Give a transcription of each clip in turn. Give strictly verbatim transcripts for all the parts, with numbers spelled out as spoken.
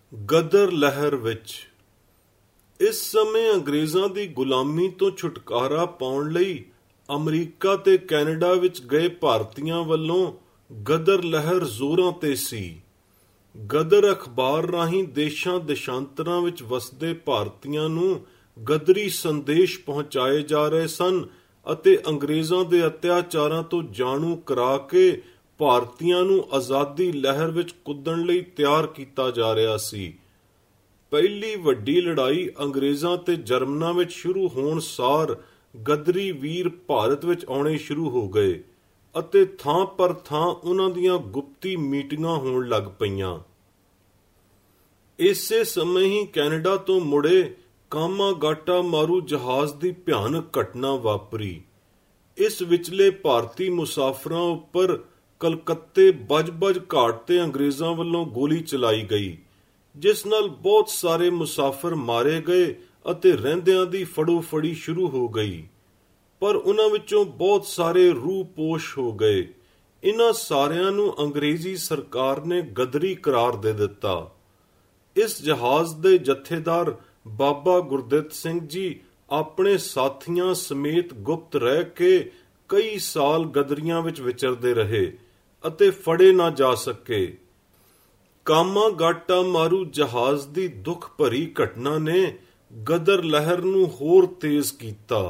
ਗਦਰ ਲਹਿਰ ਵਿੱਚ ਇਸ ਸਮੇਂ ਅੰਗਰੇਜ਼ਾਂ ਦੀ ਗੁਲਾਮੀ ਤੋਂ ਛੁਟਕਾਰਾ ਪਾਉਣ ਲਈ ਅਮਰੀਕਾ ਤੇ ਕੈਨੇਡਾ ਵਿੱਚ ਗਏ ਭਾਰਤੀਆਂ ਵੱਲੋਂ ਗਦਰ ਲਹਿਰ ਜ਼ੋਰਾਂ ਤੇ ਸੀ। ਗਦਰ ਅਖਬਾਰ ਰਾਹੀਂ ਦੇਸ਼ਾਂ ਦੇਸ਼ਾਂਤਰਾਂ ਵਿੱਚ ਵਸਦੇ ਭਾਰਤੀਆਂ ਨੂੰ ਗਦਰੀ ਸੰਦੇਸ਼ ਪਹੁੰਚਾਏ ਜਾ ਰਹੇ ਸਨ ਅਤੇ ਅੰਗਰੇਜ਼ਾਂ ਦੇ ਅਤਿਆਚਾਰਾਂ ਤੋਂ ਜਾਣੂ ਕਰਾ ਕੇ ਭਾਰਤੀਆਂ ਨੂੰ ਆਜ਼ਾਦੀ ਲਹਿਰ ਵਿੱਚ ਕੁੱਦਣ ਲਈ ਤਿਆਰ ਕੀਤਾ ਜਾ ਰਿਹਾ ਸੀ। ਪਹਿਲੀ ਵੱਡੀ ਲੜਾਈ ਅੰਗਰੇਜ਼ਾਂ ਤੇ ਜਰਮਨਾਂ ਵਿੱਚ ਸ਼ੁਰੂ ਹੋਣ ਸਾਰ ਗਦਰੀ ਵੀਰ ਭਾਰਤ ਵਿੱਚ ਆਉਣੇ ਸ਼ੁਰੂ ਹੋ ਗਏ ਅਤੇ ਥਾਂ ਪਰ ਥਾਂ ਉਹਨਾਂ ਦੀਆਂ ਗੁਪਤੀ ਮੀਟਿੰਗਾਂ ਹੋਣ ਲੱਗ ਪਈਆਂ। ਇਸੇ ਸਮੇਂ ਹੀ ਕੈਨੇਡਾ ਤੋਂ ਮੁੜੇ ਕਾਮਾਗਾਟਾ ਮਾਰੂ ਜਹਾਜ਼ ਦੀ ਭਿਆਨਕ ਘਟਨਾ ਵਾਪਰੀ। ਇਸ ਵਿਚਲੇ ਭਾਰਤੀ ਮੁਸਾਫਰਾਂ ਉੱਪਰ ਕਲਕੱਤੇ ਬਜ-ਬਜ ਘਾਟ ਤੇ ਅੰਗਰੇਜ਼ਾਂ ਵੱਲੋਂ ਗੋਲੀ ਚਲਾਈ ਗਈ, ਜਿਸ ਨਾਲ ਬਹੁਤ ਸਾਰੇ ਮੁਸਾਫਰ ਮਾਰੇ ਗਏ ਅਤੇ ਰਹਿੰਦਿਆਂ ਦੀ ਫੜੋ-ਫੜੀ ਸ਼ੁਰੂ ਹੋ ਗਈ। ਪਰ ਉਹਨਾਂ ਵਿੱਚੋਂ ਬਹੁਤ ਸਾਰੇ ਰੂਹ ਪੋਸ਼ ਹੋ ਗਏ। ਇਹਨਾਂ ਸਾਰਿਆਂ ਨੂੰ ਅੰਗਰੇਜ਼ੀ ਸਰਕਾਰ ਨੇ ਗਦਰੀ ਕਰਾਰ ਦੇ ਦਿੱਤਾ। ਇਸ ਜਹਾਜ਼ ਦੇ ਜਥੇਦਾਰ ਬਾਬਾ ਗੁਰਦਿੱਤ ਸਿੰਘ ਜੀ ਆਪਣੇ ਸਾਥੀਆਂ ਸਮੇਤ ਗੁਪਤ ਰਹਿ ਕੇ ਕਈ ਸਾਲ ਗਦਰੀਆਂ ਵਿੱਚ ਵਿਚਰਦੇ ਰਹੇ ਅਤੇ ਫੜੇ ਨਾ ਜਾ ਸਕੇ। ਕਾਮਾਗਾਟਾ ਮਾਰੂ ਜਹਾਜ਼ ਦੀ ਦੁੱਖ ਭਰੀ ਘਟਨਾ ਨੇ ਗਦਰ ਲਹਿਰ ਨੂੰ ਹੋਰ ਤੇਜ਼ ਕੀਤਾ।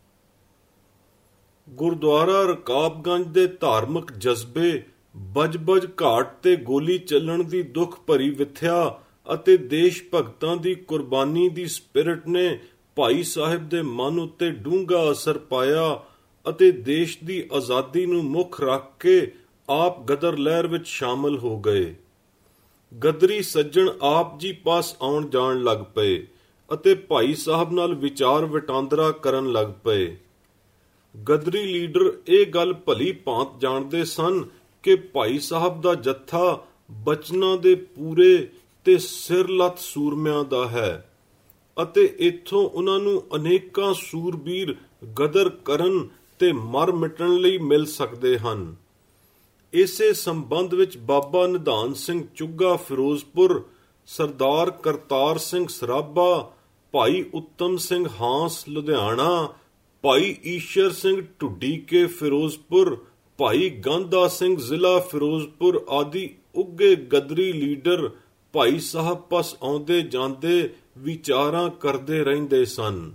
ਗੁਰਦੁਆਰਾ ਰਕਾਬਗੰਜ ਦੇ ਧਾਰਮਿਕ ਜਜ਼ਬੇ, ਬਜ-ਬਜ ਘਾਟ ਤੇ ਗੋਲੀ ਚੱਲਣ ਦੀ ਦੁੱਖ ਭਰੀ ਵਿਥਿਆ ਅਤੇ ਦੇਸ਼ ਭਗਤਾਂ ਦੀ ਕੁਰਬਾਨੀ ਦੀ ਸਪਿਰਿਟ ਨੇ ਭਾਈ ਸਾਹਿਬ ਦੇ ਮਨ ਉੱਤੇ ਡੂੰਘਾ ਅਸਰ ਪਾਇਆ ਅਤੇ ਦੇਸ਼ ਦੀ ਆਜ਼ਾਦੀ ਨੂੰ ਮੁੱਖ ਰੱਖ ਕੇ ਆਪ ਗਦਰ ਲਹਿਰ ਵਿੱਚ ਸ਼ਾਮਲ ਹੋ ਗਏ। ਗਦਰੀ ਸੱਜਣ ਆਪ ਜੀ ਪਾਸ ਆਉਣ ਜਾਣ ਲੱਗ ਪਏ ਅਤੇ ਭਾਈ ਸਾਹਿਬ ਨਾਲ ਵਿਚਾਰ ਵਟਾਂਦਰਾ ਕਰਨ ਲੱਗ ਪਏ। ਗਦਰੀ ਲੀਡਰ ਇਹ ਗੱਲ ਭਲੀ ਭਾਂਤ ਜਾਣਦੇ ਸਨ ਕਿ ਭਾਈ ਸਾਹਿਬ ਦਾ ਜੱਥਾ ਬਚਨਾਂ ਦੇ ਪੂਰੇ ਤੇ ਸਿਰਲੱਥ ਸੂਰਮਿਆਂ ਦਾ ਹੈ ਅਤੇ ਇੱਥੋਂ ਉਹਨਾਂ ਨੂੰ ਅਨੇਕਾਂ ਸੂਰਬੀਰ ਗਦਰ ਕਰਨ ਤੇ ਮਰ ਮਿਟਣ ਲਈ ਮਿਲ ਸਕਦੇ ਹਨ। ਇਸੇ ਸੰਬੰਧ ਵਿੱਚ ਬਾਬਾ ਨਿਧਾਨ ਸਿੰਘ ਚੁੱਗਾ ਫਿਰੋਜ਼ਪੁਰ, ਸਰਦਾਰ ਕਰਤਾਰ ਸਿੰਘ ਸਰਾਭਾ, ਭਾਈ ਉੱਤਮ ਸਿੰਘ ਹਾਂਸ ਲੁਧਿਆਣਾ, ਭਾਈ ਈਸ਼ਰ ਸਿੰਘ ਢੁੱਡੀਕੇ ਫਿਰੋਜ਼ਪੁਰ, ਭਾਈ ਗਾਂਧਾ ਸਿੰਘ ਜ਼ਿਲ੍ਹਾ ਫਿਰੋਜ਼ਪੁਰ ਆਦਿ ਉੱਘੇ ਗਦਰੀ ਲੀਡਰ ਭਾਈ ਸਾਹਿਬ ਪਾਸ ਆਉਂਦੇ ਜਾਂਦੇ ਵਿਚਾਰਾਂ ਕਰਦੇ ਰਹਿੰਦੇ ਸਨ।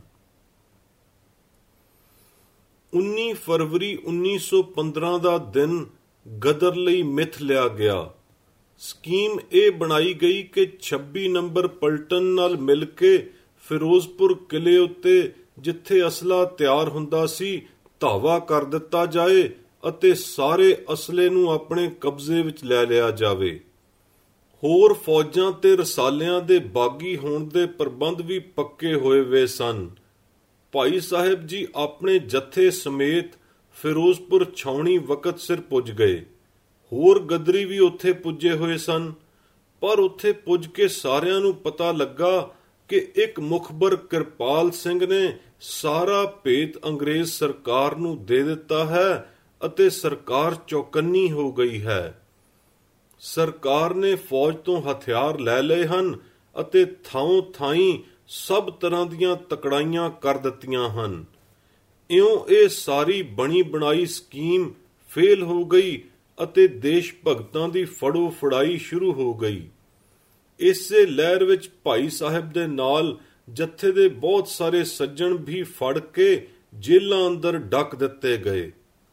ਉੱਨੀ ਫਰਵਰੀ ਉੱਨੀ ਸੌ ਪੰਦਰਾਂ ਦਾ ਦਿਨ ਗਦਰ ਲਈ ਮਿਥ ਲਿਆ ਗਿਆ। ਸਕੀਮ ਇਹ ਬਣਾਈ ਗਈ ਕਿ ਛੱਬੀ ਨੰਬਰ ਪਲਟਨ ਨਾਲ ਮਿਲ ਕੇ ਫਿਰੋਜ਼ਪੁਰ ਕਿਲੇ ਉੱਤੇ ਜਿੱਥੇ ਅਸਲਾ ਤਿਆਰ ਹੁੰਦਾ ਸੀ ਧਾਵਾ ਕਰ ਦਿੱਤਾ ਜਾਏ ਅਤੇ ਸਾਰੇ ਅਸਲੇ ਨੂੰ ਆਪਣੇ ਕਬਜ਼ੇ ਵਿੱਚ ਲੈ ਲਿਆ ਜਾਵੇ। ਹੋਰ ਫੌਜਾਂ ਤੇ ਰਸਾਲਿਆਂ ਦੇ ਬਾਗੀ ਹੋਣ ਦੇ ਪ੍ਰਬੰਧ ਵੀ ਪੱਕੇ ਹੋਏ ਵੇ ਸਨ। ਭਾਈ ਸਾਹਿਬ ਜੀ ਆਪਣੇ ਜਥੇ ਸਮੇਤ ਫਿਰੋਜ਼ਪੁਰ ਛਾਉਣੀ ਵਕਤ ਸਿਰ ਪੁੱਜ ਗਏ। ਹੋਰ ਗਦਰੀ ਵੀ ਉੱਥੇ ਪੁੱਜੇ ਹੋਏ ਸਨ, ਪਰ ਉੱਥੇ ਪੁੱਜ ਕੇ ਸਾਰਿਆਂ ਨੂੰ ਪਤਾ ਲੱਗਾ ਕਿ ਇੱਕ ਮੁਖਬਰ ਕਿਰਪਾਲ ਸਿੰਘ ਨੇ ਸਾਰਾ ਭੇਤ ਅੰਗਰੇਜ਼ ਸਰਕਾਰ ਨੂੰ ਦੇ ਦਿੱਤਾ ਹੈ ਅਤੇ ਸਰਕਾਰ ਚੌਕੰਨੀ ਹੋ ਗਈ ਹੈ। ਸਰਕਾਰ ਨੇ ਫੌਜ ਤੋਂ ਹਥਿਆਰ ਲੈ ਲਏ ਹਨ ਅਤੇ ਥਾਂ ਥਾਈਂ ਸਭ ਤਰ੍ਹਾਂ ਦੀਆਂ ਤਕੜਾਈਆਂ ਕਰ ਦਿੱਤੀਆਂ ਹਨ। ਇਉਂ ਇਹ ਸਾਰੀ ਬਣੀ ਬਣਾਈ ਸਕੀਮ ਫੇਲ ਹੋ ਗਈ ਅਤੇ ਦੇਸ਼ ਭਗਤਾਂ ਦੀ ਫੜੋ ਫੜਾਈ ਸ਼ੁਰੂ ਹੋ ਗਈ। ਇਸੇ ਲਹਿਰ ਵਿੱਚ ਭਾਈ ਸਾਹਿਬ ਦੇ ਨਾਲ ਜਥੇ ਦੇ ਬਹੁਤ ਸਾਰੇ ਸੱਜਣ ਵੀ ਫੜ ਕੇ ਜੇਲ੍ਹਾਂ ਅੰਦਰ ਡੱਕ ਦਿੱਤੇ ਗਏ।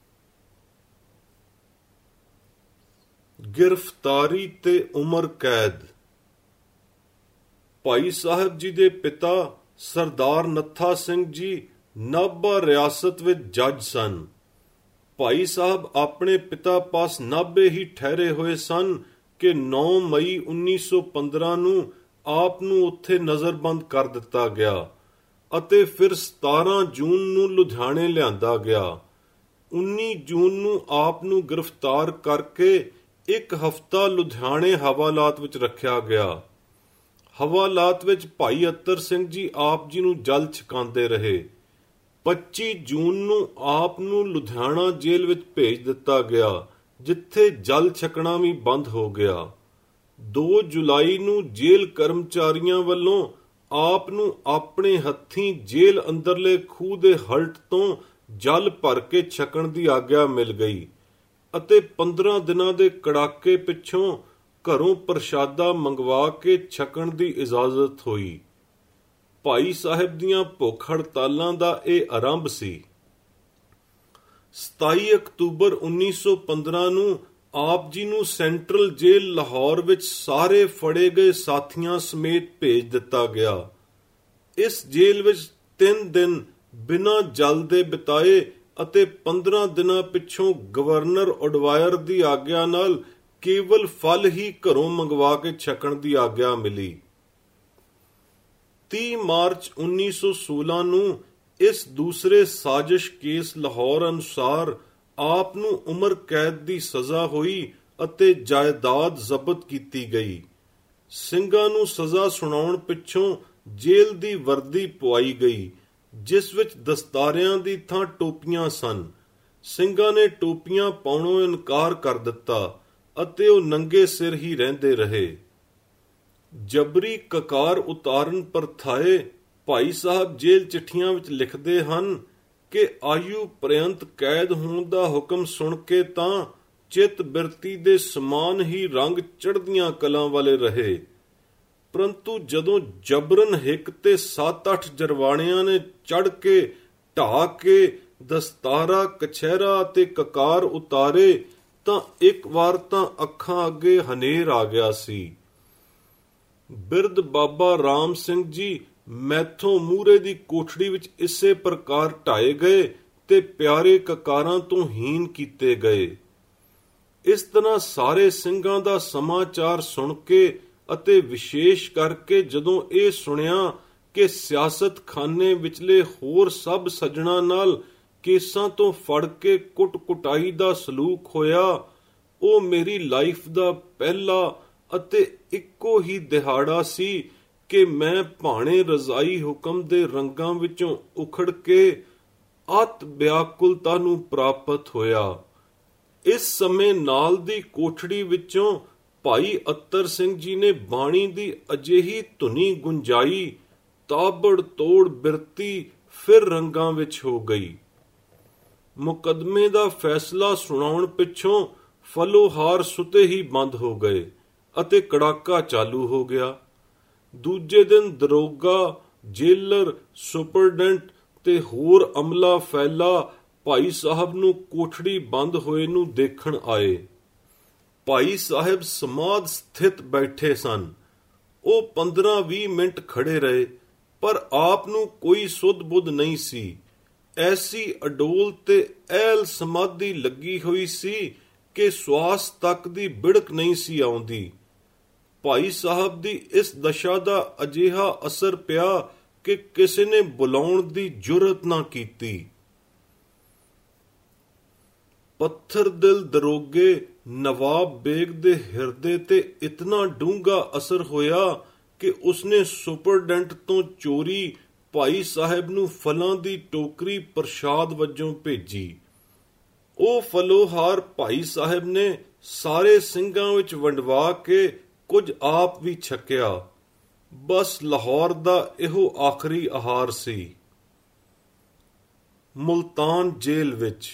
ਗ੍ਰਿਫਤਾਰੀ ਤੇ ਉਮਰ ਕੈਦ। ਭਾਈ ਸਾਹਿਬ ਜੀ ਦੇ ਪਿਤਾ ਸਰਦਾਰ ਨੱਥਾ ਸਿੰਘ ਜੀ ਨਾਭਾ ਰਿਆਸਤ ਵਿੱਚ ਜੱਜ ਸਨ। ਭਾਈ ਸਾਹਿਬ ਆਪਣੇ ਪਿਤਾ ਪਾਸ ਨਾਭੇ ਹੀ ਠਹਿਰੇ ਹੋਏ ਸਨ ਕਿ ਨੌਂ ਮਈ ਉੱਨੀ ਸੌ ਪੰਦਰਾਂ ਨੂੰ ਆਪ ਨੂੰ ਉੱਥੇ ਨਜ਼ਰਬੰਦ ਕਰ ਦਿੱਤਾ ਗਿਆ ਅਤੇ ਫਿਰ ਸਤਾਰਾਂ ਜੂਨ ਨੂੰ ਲੁਧਿਆਣੇ ਲਿਆਂਦਾ ਗਿਆ। ਉੱਨੀ ਜੂਨ ਨੂੰ ਆਪ ਨੂੰ ਗ੍ਰਿਫਤਾਰ ਕਰਕੇ ਇੱਕ ਹਫ਼ਤਾ ਲੁਧਿਆਣੇ ਹਵਾਲਾਤ ਵਿੱਚ ਰੱਖਿਆ ਗਿਆ। ਹਵਾਲਾਤ ਵਿੱਚ ਭਾਈ ਅਤਰ ਸਿੰਘ ਜੀ ਆਪ ਜੀ ਨੂੰ ਜਲ ਛਕਾਉਂਦੇ ਰਹੇ। ਪੱਚੀ ਜੂਨ ਨੂੰ ਆਪ ਨੂੰ ਲੁਧਿਆਣਾ ਜੇਲ੍ਹ ਵਿੱਚ ਭੇਜ ਦਿੱਤਾ ਗਿਆ, ਜਿੱਥੇ ਜਲ ਛਕਣਾ ਵੀ ਬੰਦ ਹੋ ਗਿਆ। ਦੋ ਜੁਲਾਈ ਨੂੰ ਜੇਲ੍ਹ ਕਰਮਚਾਰੀਆਂ ਵੱਲੋਂ ਆਪ ਨੂੰ ਆਪਣੇ ਹੱਥੀਂ ਜੇਲ੍ਹ ਅੰਦਰਲੇ ਖੂਹ ਦੇ ਹਲਟ ਤੋਂ ਜਲ ਭਰ ਕੇ ਛਕਣ ਦੀ ਆਗਿਆ ਮਿਲ ਗਈ ਅਤੇ ਪੰਦਰਾਂ ਦਿਨਾਂ ਦੇ ਕੜਾਕੇ ਪਿੱਛੋਂ ਘਰੋਂ ਪ੍ਰਸ਼ਾਦਾ ਮੰਗਵਾ ਕੇ ਛਕਣ ਦੀ ਇਜਾਜ਼ਤ ਹੋਈ। ਭਾਈ ਸਾਹਿਬ ਦੀਆਂ ਭੁੱਖ ਹੜਤਾਲਾਂ ਦਾ ਇਹ ਆਰੰਭ ਸੀ। ਸਤਾਈ ਅਕਤੂਬਰ ਉੱਨੀ ਸੌ ਪੰਦਰਾਂ ਨੂੰ ਆਪ ਜੀ ਨੂੰ ਸੈਂਟਰਲ ਜੇਲ੍ਹ ਲਾਹੌਰ ਵਿੱਚ ਸਾਰੇ ਫੜੇ ਗਏ ਸਾਥੀਆਂ ਸਮੇਤ ਭੇਜ ਦਿੱਤਾ ਗਿਆ। ਇਸ ਜੇਲ੍ਹ ਵਿੱਚ ਤਿੰਨ ਦਿਨ ਬਿਨਾਂ ਜਲ ਦੇ ਬਿਤਾਏ ਅਤੇ ਪੰਦਰਾਂ ਦਿਨਾਂ ਪਿੱਛੋਂ ਗਵਰਨਰ ਉਡਵਾਇਰ ਦੀ ਆਗਿਆ ਨਾਲ ਕੇਵਲ ਫਲ ਹੀ ਘਰੋਂ ਮੰਗਵਾ ਕੇ ਛਕਣ ਦੀ ਆਗਿਆ ਮਿਲੀ। ਤੀਹ ਮਾਰਚ ਉੱਨੀ ਸੌ ਸੋਲਾਂ ਨੂੰ ਇਸ ਦੂਸਰੇ ਸਾਜ਼ਿਸ਼ ਕੇਸ ਲਾਹੌਰ ਅਨੁਸਾਰ ਆਪ ਨੂੰ ਉਮਰ ਕੈਦ ਦੀ ਸਜ਼ਾ ਹੋਈ ਅਤੇ ਜਾਇਦਾਦ ਜ਼ਬਤ ਕੀਤੀ ਗਈ। ਸਿੰਘਾਂ ਨੂੰ ਸਜ਼ਾ ਸੁਣਾਉਣ ਪਿੱਛੋਂ ਜੇਲ੍ਹ ਦੀ ਵਰਦੀ ਪਵਾਈ ਗਈ, ਜਿਸ ਵਿੱਚ ਦਸਤਾਰਿਆਂ ਦੀ ਥਾਂ ਟੋਪੀਆਂ ਸਨ। ਸਿੰਘਾਂ ਨੇ ਟੋਪੀਆਂ ਪਾਉਣੋਂ ਇਨਕਾਰ ਕਰ ਦਿੱਤਾ ਅਤੇ ਉਹ ਨੰਗੇ ਸਿਰ ਹੀ ਰਹਿੰਦੇ ਰਹੇ। ਜਬਰੀ ਕਕਾਰ ਉਤਾਰਨ ਪਰਥਾਏ ਭਾਈ ਸਾਹਿਬ ਜੇਲ੍ਹ ਚਿੱਠੀਆਂ ਵਿੱਚ ਲਿਖਦੇ ਹਨ ਕਿ ਆਯੂ ਪ੍ਰਯੰਤ ਕੈਦ ਹੋਣ ਦਾ ਹੁਕਮ ਸੁਣ ਕੇ ਤਾਂ ਚਿੱਤ ਬਿਰਤੀ ਦੇ ਸਮਾਨ ਹੀ ਰੰਗ ਚੜ੍ਹਦੀਆਂ ਕਲਾਂ ਵਾਲੇ ਰਹੇ, ਪਰੰਤੂ ਜਦੋਂ ਜਬਰਨ ਹਿੱਕ ਤੇ ਸੱਤ ਅੱਠ ਜਰਵਾਣਿਆਂ ਨੇ ਚੜ੍ਹ ਕੇ ਢਾਹ ਕੇ ਦਸਤਾਰਾ ਕਛਹਿਰਾ ਅਤੇ ਕਕਾਰ ਉਤਾਰੇ ਤਾਂ ਇੱਕ ਵਾਰ ਤਾਂ ਅੱਖਾਂ ਅੱਗੇ ਹਨੇਰ ਆ ਗਿਆ ਸੀ। ਬਿਰਧ ਬਾਬਾ ਰਾਮ ਸਿੰਘ ਜੀ ਮੈਥੋਂ ਮੂਹਰੇ ਦੀ ਕੋਠੜੀ ਵਿੱਚ ਇਸੇ ਪ੍ਰਕਾਰ ਢਾਏ ਗਏ ਤੇ ਪਿਆਰੇ ਕਕਾਰਾਂ ਤੋਂ ਹੀਨ ਕੀਤੇ ਗਏ। ਇਸ ਤਰ੍ਹਾਂ ਸਾਰੇ ਸਿੰਘਾਂ ਦਾ ਸਮਾਚਾਰ ਸੁਣ ਕੇ ਅਤੇ ਵਿਸ਼ੇਸ਼ ਕਰਕੇ ਜਦੋਂ ਇਹ ਸੁਣਿਆ ਕਿ ਸਿਆਸਤਖਾਨੇ ਵਿਚਲੇ ਹੋਰ ਸਭ ਸੱਜਣਾ ਨਾਲ ਕੇਸਾਂ ਤੋਂ ਫੜ ਕੇ ਕੁੱਟ-ਕੁਟਾਈ ਦਾ ਸਲੂਕ ਹੋਇਆ, ਉਹ ਮੇਰੀ ਲਾਈਫ ਦਾ ਪਹਿਲਾ ਅਤੇ ਇੱਕੋ ਹੀ ਦਿਹਾੜਾ ਸੀ ਕਿ ਮੈਂ ਭਾਣੇ ਰਜ਼ਾਈ ਹੁਕਮ ਦੇ ਰੰਗਾਂ ਵਿੱਚੋਂ ਉਖੜ ਕੇ ਅਤ ਵਿਆਕੁਲਤਾ ਨੂੰ ਪ੍ਰਾਪਤ ਹੋਇਆ। ਇਸ ਸਮੇਂ ਨਾਲ ਦੀ ਕੋਠੜੀ ਵਿੱਚੋਂ ਭਾਈ ਅਤਰ ਸਿੰਘ ਜੀ ਨੇ ਬਾਣੀ ਦੀ ਅਜਿਹੀ ਧੁਨੀ ਗੁੰਜਾਈ, ਤਾਬੜ ਤੋੜ ਬਿਰਤੀ ਫਿਰ ਰੰਗਾਂ ਵਿੱਚ ਹੋ ਗਈ। ਮੁਕੱਦਮੇ ਦਾ ਫੈਸਲਾ ਸੁਣਾਉਣ ਪਿੱਛੋਂ ਫਲੋਹਾਰ ਸੁਤੇ ਹੀ ਬੰਦ ਹੋ ਗਏ ਅਤੇ ਕੜਾਕਾ ਚਾਲੂ ਹੋ ਗਿਆ। ਦੂਜੇ ਦਿਨ ਦਰੋਗਾ, ਜੇਲਰ, ਸੁਪਰਡੈਂਟ ਤੇ ਹੋਰ ਅਮਲਾ ਫੈਲਾ ਭਾਈ ਸਾਹਿਬ ਨੂੰ ਕੋਠੜੀ ਬੰਦ ਹੋਏ ਨੂੰ ਦੇਖਣ ਆਏ। ਭਾਈ ਸਾਹਿਬ ਸਮਾਧ ਸਥਿਤ ਬੈਠੇ ਸਨ। ਉਹ ਪੰਦਰਾਂ ਵੀਹ ਮਿੰਟ ਖੜੇ ਰਹੇ, ਪਰ ਆਪ ਨੂੰ ਕੋਈ ਸੁੱਧ ਬੁੱਧ ਨਹੀਂ ਸੀ। ਐਸੀ ਅਡੋਲ ਤੇ ਐਲ ਸਮਾਧੀ ਲੱਗੀ ਹੋਈ ਸੀ ਕਿ ਸਵਾਸ ਤੱਕ ਦੀ ਬਿੜਕ ਨਹੀਂ ਸੀ ਆਉਂਦੀ। ਭਾਈ ਸਾਹਿਬ ਦੀ ਇਸ ਦਸ਼ਾ ਦਾ ਅਜਿਹਾ ਅਸਰ ਪਿਆ ਕਿ ਕਿਸੇ ਨੇ ਬੁਲਾਉਣ ਦੀ ਜੁਰਤ ਨਾ ਕੀਤੀ। ਪੱਥਰ ਦਿਲ ਦਰੋਗੇ ਨਵਾਬ ਬੇਗ ਦੇ ਹਿਰਦੇ ਤੇ ਇਤਨਾ ਡੂੰਘਾ ਅਸਰ ਹੋਇਆ ਕਿ ਉਸਨੇ ਸੁਪਰਡੈਂਟ ਤੋਂ ਚੋਰੀ ਭਾਈ ਸਾਹਿਬ ਨੂੰ ਫਲਾਂ ਦੀ ਟੋਕਰੀ ਪ੍ਰਸ਼ਾਦ ਵਜੋਂ ਭੇਜੀ। ਉਹ ਫਲੋਹਾਰ ਭਾਈ ਸਾਹਿਬ ਨੇ ਸਾਰੇ ਸਿੰਘਾਂ ਵਿੱਚ ਵੰਡਵਾ ਕੇ ਕੁਝ ਆਪ ਵੀ ਛਕਿਆ। ਬਸ ਲਾਹੌਰ ਦਾ ਇਹੋ ਆਖਰੀ ਆਹਾਰ ਸੀ। ਮੁਲਤਾਨ ਜੇਲ੍ਹ ਵਿੱਚ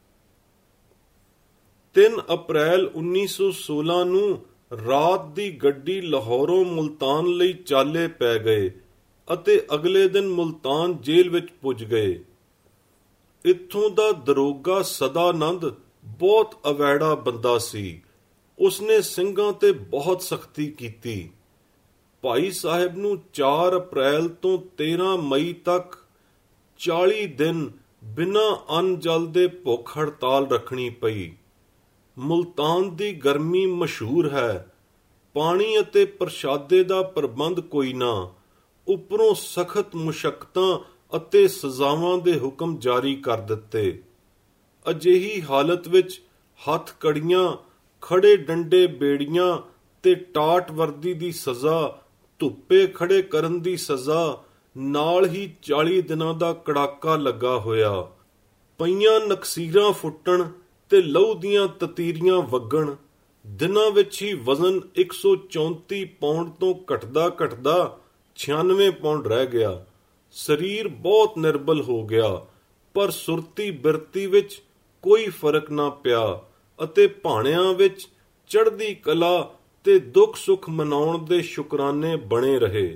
ਤਿੰਨ ਅਪ੍ਰੈਲ ਉੱਨੀ ਸੌ ਸੋਲਾਂ ਨੂੰ ਰਾਤ ਦੀ ਗੱਡੀ ਲਾਹੌਰੋਂ ਮੁਲਤਾਨ ਲਈ ਚਾਲੇ ਪੈ ਗਏ ਅਤੇ ਅਗਲੇ ਦਿਨ ਮੁਲਤਾਨ ਜੇਲ੍ਹ ਵਿੱਚ ਪੁੱਜ ਗਏ। ਇੱਥੋਂ ਦਾ ਦਰੋਗਾ ਸਦਾਨੰਦ ਬਹੁਤ ਅਵੈੜਾ ਬੰਦਾ ਸੀ। ਉਸਨੇ ਸਿੰਘਾਂ ਤੇ ਬਹੁਤ ਸਖਤੀ ਕੀਤੀ। ਭਾਈ ਸਾਹਿਬ ਨੂੰ ਚਾਰ ਅਪ੍ਰੈਲ ਤੋਂ ਤੇਰਾਂ ਮਈ ਤੱਕ ਚਾਲੀ ਦਿਨ ਬਿਨਾਂ ਅੰਨ ਜਲ ਦੇ ਭੁੱਖ ਹੜਤਾਲ ਰੱਖਣੀ ਪਈ। ਮੁਲਤਾਨ ਦੀ ਗਰਮੀ ਮਸ਼ਹੂਰ ਹੈ। ਪਾਣੀ ਅਤੇ ਪ੍ਰਸ਼ਾਦੇ ਦਾ ਪ੍ਰਬੰਧ ਕੋਈ ਨਾ, ਉੱਪਰੋਂ ਸਖਤ ਮੁਸ਼ੱਕਤਾਂ ਅਤੇ ਸਜ਼ਾਵਾਂ ਦੇ ਹੁਕਮ ਜਾਰੀ ਕਰ ਦਿੱਤੇ। ਅਜਿਹੀ ਹਾਲਤ ਵਿੱਚ ਹੱਥ ਕੜੀਆਂ, ਖੜੇ ਡੰਡੇ ਬੇੜੀਆਂ ਤੇ ਟਾਟ ਵਰਦੀ ਦੀ ਸਜ਼ਾ, ਧੁੱਪੇ ਖੜੇ ਕਰਨ ਦੀ ਸਜ਼ਾ, ਨਾਲ ਹੀ ਚਾਲੀ ਦਿਨਾਂ ਦਾ ਕੜਾਕਾ ਲੱਗਾ ਹੋਇਆ। ਪਈਆਂ ਨਕਸੀਰਾਂ ਫੁੱਟਣ ਤੇ ਲਹੂ ਦੀਆਂ ਤਤੀਰੀਆਂ ਵਗਣ, ਦਿਨਾਂ ਵਿੱਚ ਹੀ ਵਜ਼ਨ ਇੱਕ ਸੌ ਚੌਂਤੀ ਪੌਂਡ ਤੋਂ ਘਟਦਾ ਘਟਦਾ ਛਿਆਨਵੇਂ ਪੌਂਡ ਰਹਿ ਗਿਆ। ਸਰੀਰ ਬਹੁਤ ਨਿਰਬਲ ਹੋ ਗਿਆ, ਪਰ ਸੁਰਤੀ ਬਿਰਤੀ ਵਿੱਚ ਕੋਈ ਫਰਕ ਨਾ ਪਿਆ ਅਤੇ ਭਾਣਿਆਂ ਵਿੱਚ ਚੜ੍ਹਦੀ ਕਲਾ ਤੇ ਦੁੱਖ ਸੁੱਖ ਮਨਾਉਣ ਦੇ ਸ਼ੁਕਰਾਨੇ ਬਣੇ ਰਹੇ।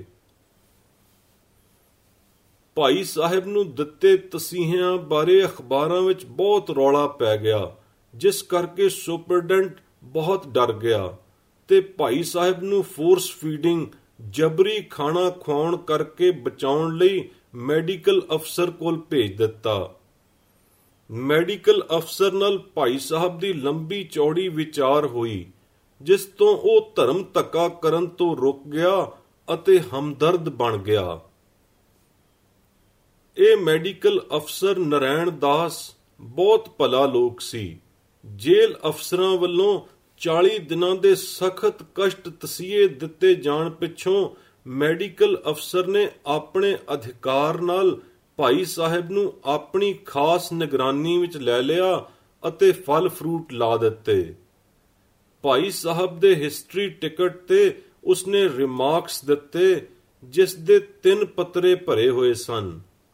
ਭਾਈ ਸਾਹਿਬ ਨੂੰ ਦਿੱਤੇ ਤਸੀਹਿਆਂ ਬਾਰੇ ਅਖਬਾਰਾਂ ਵਿੱਚ ਬਹੁਤ ਰੌਲਾ ਪੈ ਗਿਆ, ਜਿਸ ਕਰਕੇ ਸੁਪਰਡੈਂਟ ਬਹੁਤ ਡਰ ਗਿਆ ਤੇ ਭਾਈ ਸਾਹਿਬ ਨੂੰ ਫੋਰਸ ਫੀਡਿੰਗ, ਜਬਰੀ ਖਾਣਾ ਖਵਾਉਣ ਕਰਕੇ ਬਚਾਉਣ ਲਈ ਮੈਡੀਕਲ ਅਫਸਰ ਕੋਲ ਭੇਜ ਦਿੱਤਾ। ਮੈਡੀਕਲ ਅਫਸਰ ਨਾਲ ਭਾਈ ਸਾਹਿਬ ਦੀ ਲੰਬੀ ਚੌੜੀ ਵਿਚਾਰ ਹੋਈ, ਜਿਸ ਤੋਂ ਉਹ ਧਰਮ ਧੱਕਾ ਕਰਨ ਤੋਂ ਰੁਕ ਗਿਆ ਅਤੇ ਹਮਦਰਦ ਬਣ ਗਿਆ। ਇਹ ਮੈਡੀਕਲ ਅਫਸਰ ਨਰੈਣ ਦਾਸ ਬਹੁਤ ਭਲਾ ਲੋਕ ਸੀ। ਜੇਲ੍ਹ ਅਫਸਰਾਂ ਵੱਲੋਂ ਚਾਲੀ ਦਿਨਾਂ ਦੇ ਸਖਤ ਕਸ਼ਟ ਤਸੀਹੇ ਦਿੱਤੇ ਜਾਣ ਪਿੱਛੋਂ ਮੈਡੀਕਲ ਅਫਸਰ ਨੇ ਆਪਣੇ ਅਧਿਕਾਰ ਨਾਲ ਭਾਈ ਸਾਹਿਬ ਨੂੰ ਆਪਣੀ ਖਾਸ ਨਿਗਰਾਨੀ ਵਿੱਚ ਲੈ ਲਿਆ ਅਤੇ ਫਲ ਫਰੂਟ ਲਾ ਦਿੱਤੇ। ਭਾਈ ਸਾਹਿਬ ਦੇ ਹਿਸਟਰੀ ਟਿਕਟ ਤੇ ਉਸਨੇ ਰਿਮਾਰਕਸ ਦਿੱਤੇ, ਜਿਸ ਦੇ ਤਿੰਨ ਪੱਤਰੇ ਭਰੇ ਹੋਏ ਸਨ।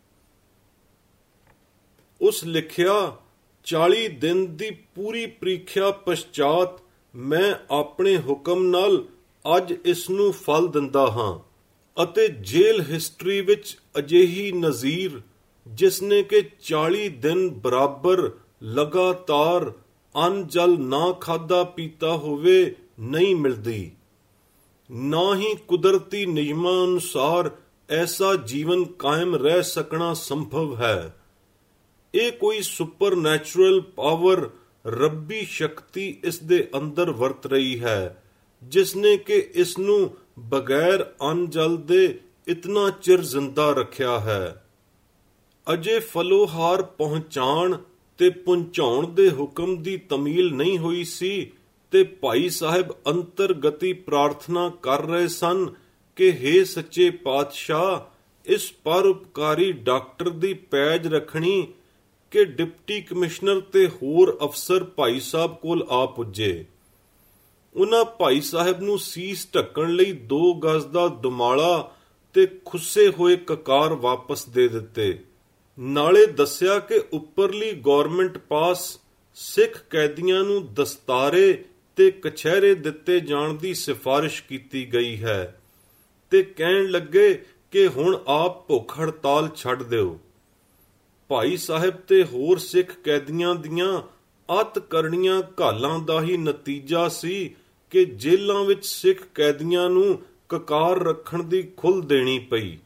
ਉਸ ਲਿਖਿਆ, ਚਾਲੀ ਦਿਨ ਦੀ ਪੂਰੀ ਪ੍ਰੀਖਿਆ ਪਛਾਤ ਮੈਂ ਆਪਣੇ ਹੁਕਮ ਨਾਲ ਅੱਜ ਇਸ ਨੂੰ ਫਲ ਦਿੰਦਾ ਹਾਂ ਅਤੇ ਜੇਲ੍ਹ ਹਿਸਟਰੀ ਵਿੱਚ ਅਜਿਹੀ ਨਜ਼ੀਰ ਜਿਸ ਨੇ ਕਿ ਚਾਲੀ ਦਿਨ ਬਰਾਬਰ ਲਗਾਤਾਰ ਅੰਨ ਜਲ ਨਾ ਖਾਦਾ ਪੀਤਾ ਹੋਵੇ ਨਹੀਂ ਮਿਲਦੀ। ਨਾ ਹੀ ਕੁਦਰਤੀ ਨਿਯਮਾਂ ਅਨੁਸਾਰ ਐਸਾ ਜੀਵਨ ਕਾਇਮ ਰਹਿ ਸਕਣਾ ਸੰਭਵ ਹੈ। ਇਹ ਕੋਈ ਸੁਪਰਨੈਚੁਰਲ ਪਾਵਰ, ਰੱਬੀ ਸ਼ਕਤੀ ਇਸ ਦੇ ਅੰਦਰ ਵਰਤ ਰਹੀ ਹੈ, ਜਿਸ ਨੇ ਕਿ ਇਸ ਨੂੰ ਬਗੈਰ ਅੰਨ ਜਲ ਦੇ ਇਤਨਾ ਚਿਰ ਜ਼ਿੰਦਾ ਰੱਖਿਆ ਹੈ। ਅਜੇ ਫਲੋਹਾਰ ਪਹੁੰਚਾਣ ਤੇ ਪਹੁੰਚਾਉਣ ਦੇ ਹੁਕਮ ਦੀ ਤਮੀਲ ਨਹੀਂ ਹੋਈ ਸੀ ਤੇ ਭਾਈ ਸਾਹਿਬ ਅੰਤਰਗਤੀ ਪ੍ਰਾਰਥਨਾ ਕਰ ਰਹੇ ਸਨ ਕਿ ਹੇ ਸੱਚੇ ਪਾਤਸ਼ਾਹ, ਇਸ ਪਰਉਪਕਾਰੀ ਡਾਕਟਰ ਦੀ ਪੈਜ ਰੱਖਣੀ ਕਿ ਡਿਪਟੀ ਕਮਿਸ਼ਨਰ ਤੇ ਹੋਰ ਅਫਸਰ ਭਾਈ ਸਾਹਿਬ ਕੋਲ ਆ ਪੁੱਜੇ। ਉਹਨਾਂ ਭਾਈ ਸਾਹਿਬ ਨੂੰ ਸੀਸ ਢੱਕਣ ਲਈ ਦੋ ਗਜ਼ ਦਾ ਦੁਮਾਲਾ ਤੇ ਖੁੱਸੇ ਹੋਏ ਕਕਾਰ ਵਾਪਸ ਦੇ ਦਿੱਤੇ। ਨਾਲੇ ਦੱਸਿਆ ਕਿ ਉੱਪਰਲੀ ਗੌਰਮੈਂਟ ਪਾਸ ਸਿੱਖ ਕੈਦੀਆਂ ਨੂੰ ਦਸਤਾਰੇ ਤੇ ਕਛਹਿਰੇ ਦਿੱਤੇ ਜਾਣ ਦੀ ਸਿਫਾਰਿਸ਼ ਕੀਤੀ ਗਈ ਹੈ ਤੇ ਕਹਿਣ ਲੱਗੇ ਕਿ ਹੁਣ ਆਪ ਭੁੱਖ ਹੜਤਾਲ ਛੱਡ ਦਿਓ। ਭਾਈ ਸਾਹਿਬ ਤੇ ਹੋਰ ਸਿੱਖ ਕੈਦੀਆਂ ਦੀਆਂ ਅਤ ਕਰਨੀਆਂ ਘਾਲਾਂ ਦਾ ਹੀ ਨਤੀਜਾ ਸੀ ਕਿ ਜੇਲ੍ਹਾਂ ਵਿੱਚ ਸਿੱਖ ਕੈਦੀਆਂ ਨੂੰ ਕਕਾਰ ਰੱਖਣ ਦੀ ਖੁੱਲ੍ਹ ਦੇਣੀ ਪਈ।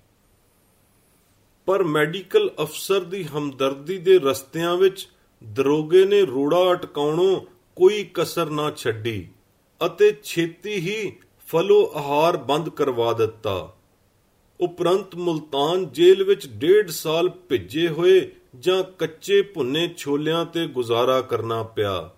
ਪਰ ਮੈਡੀਕਲ ਅਫਸਰ ਦੀ ਹਮਦਰਦੀ ਦੇ ਰਸਤਿਆਂ ਵਿੱਚ ਦਰੋਗੇ ਨੇ ਰੋੜਾ ਅਟਕਾਉਣੋਂ ਕੋਈ ਕਸਰ ਨਾ ਛੱਡੀ ਅਤੇ ਛੇਤੀ ਹੀ ਫਲੋ ਆਹਾਰ ਬੰਦ ਕਰਵਾ ਦਿੱਤਾ। ਉਪਰੰਤ ਮੁਲਤਾਨ ਜੇਲ੍ਹ ਵਿੱਚ ਡੇਢ ਸਾਲ ਭਿੱਜੇ ਹੋਏ ਜਾਂ ਕੱਚੇ ਭੁੰਨੇ ਛੋਲਿਆਂ ਤੇ ਗੁਜ਼ਾਰਾ ਕਰਨਾ ਪਿਆ।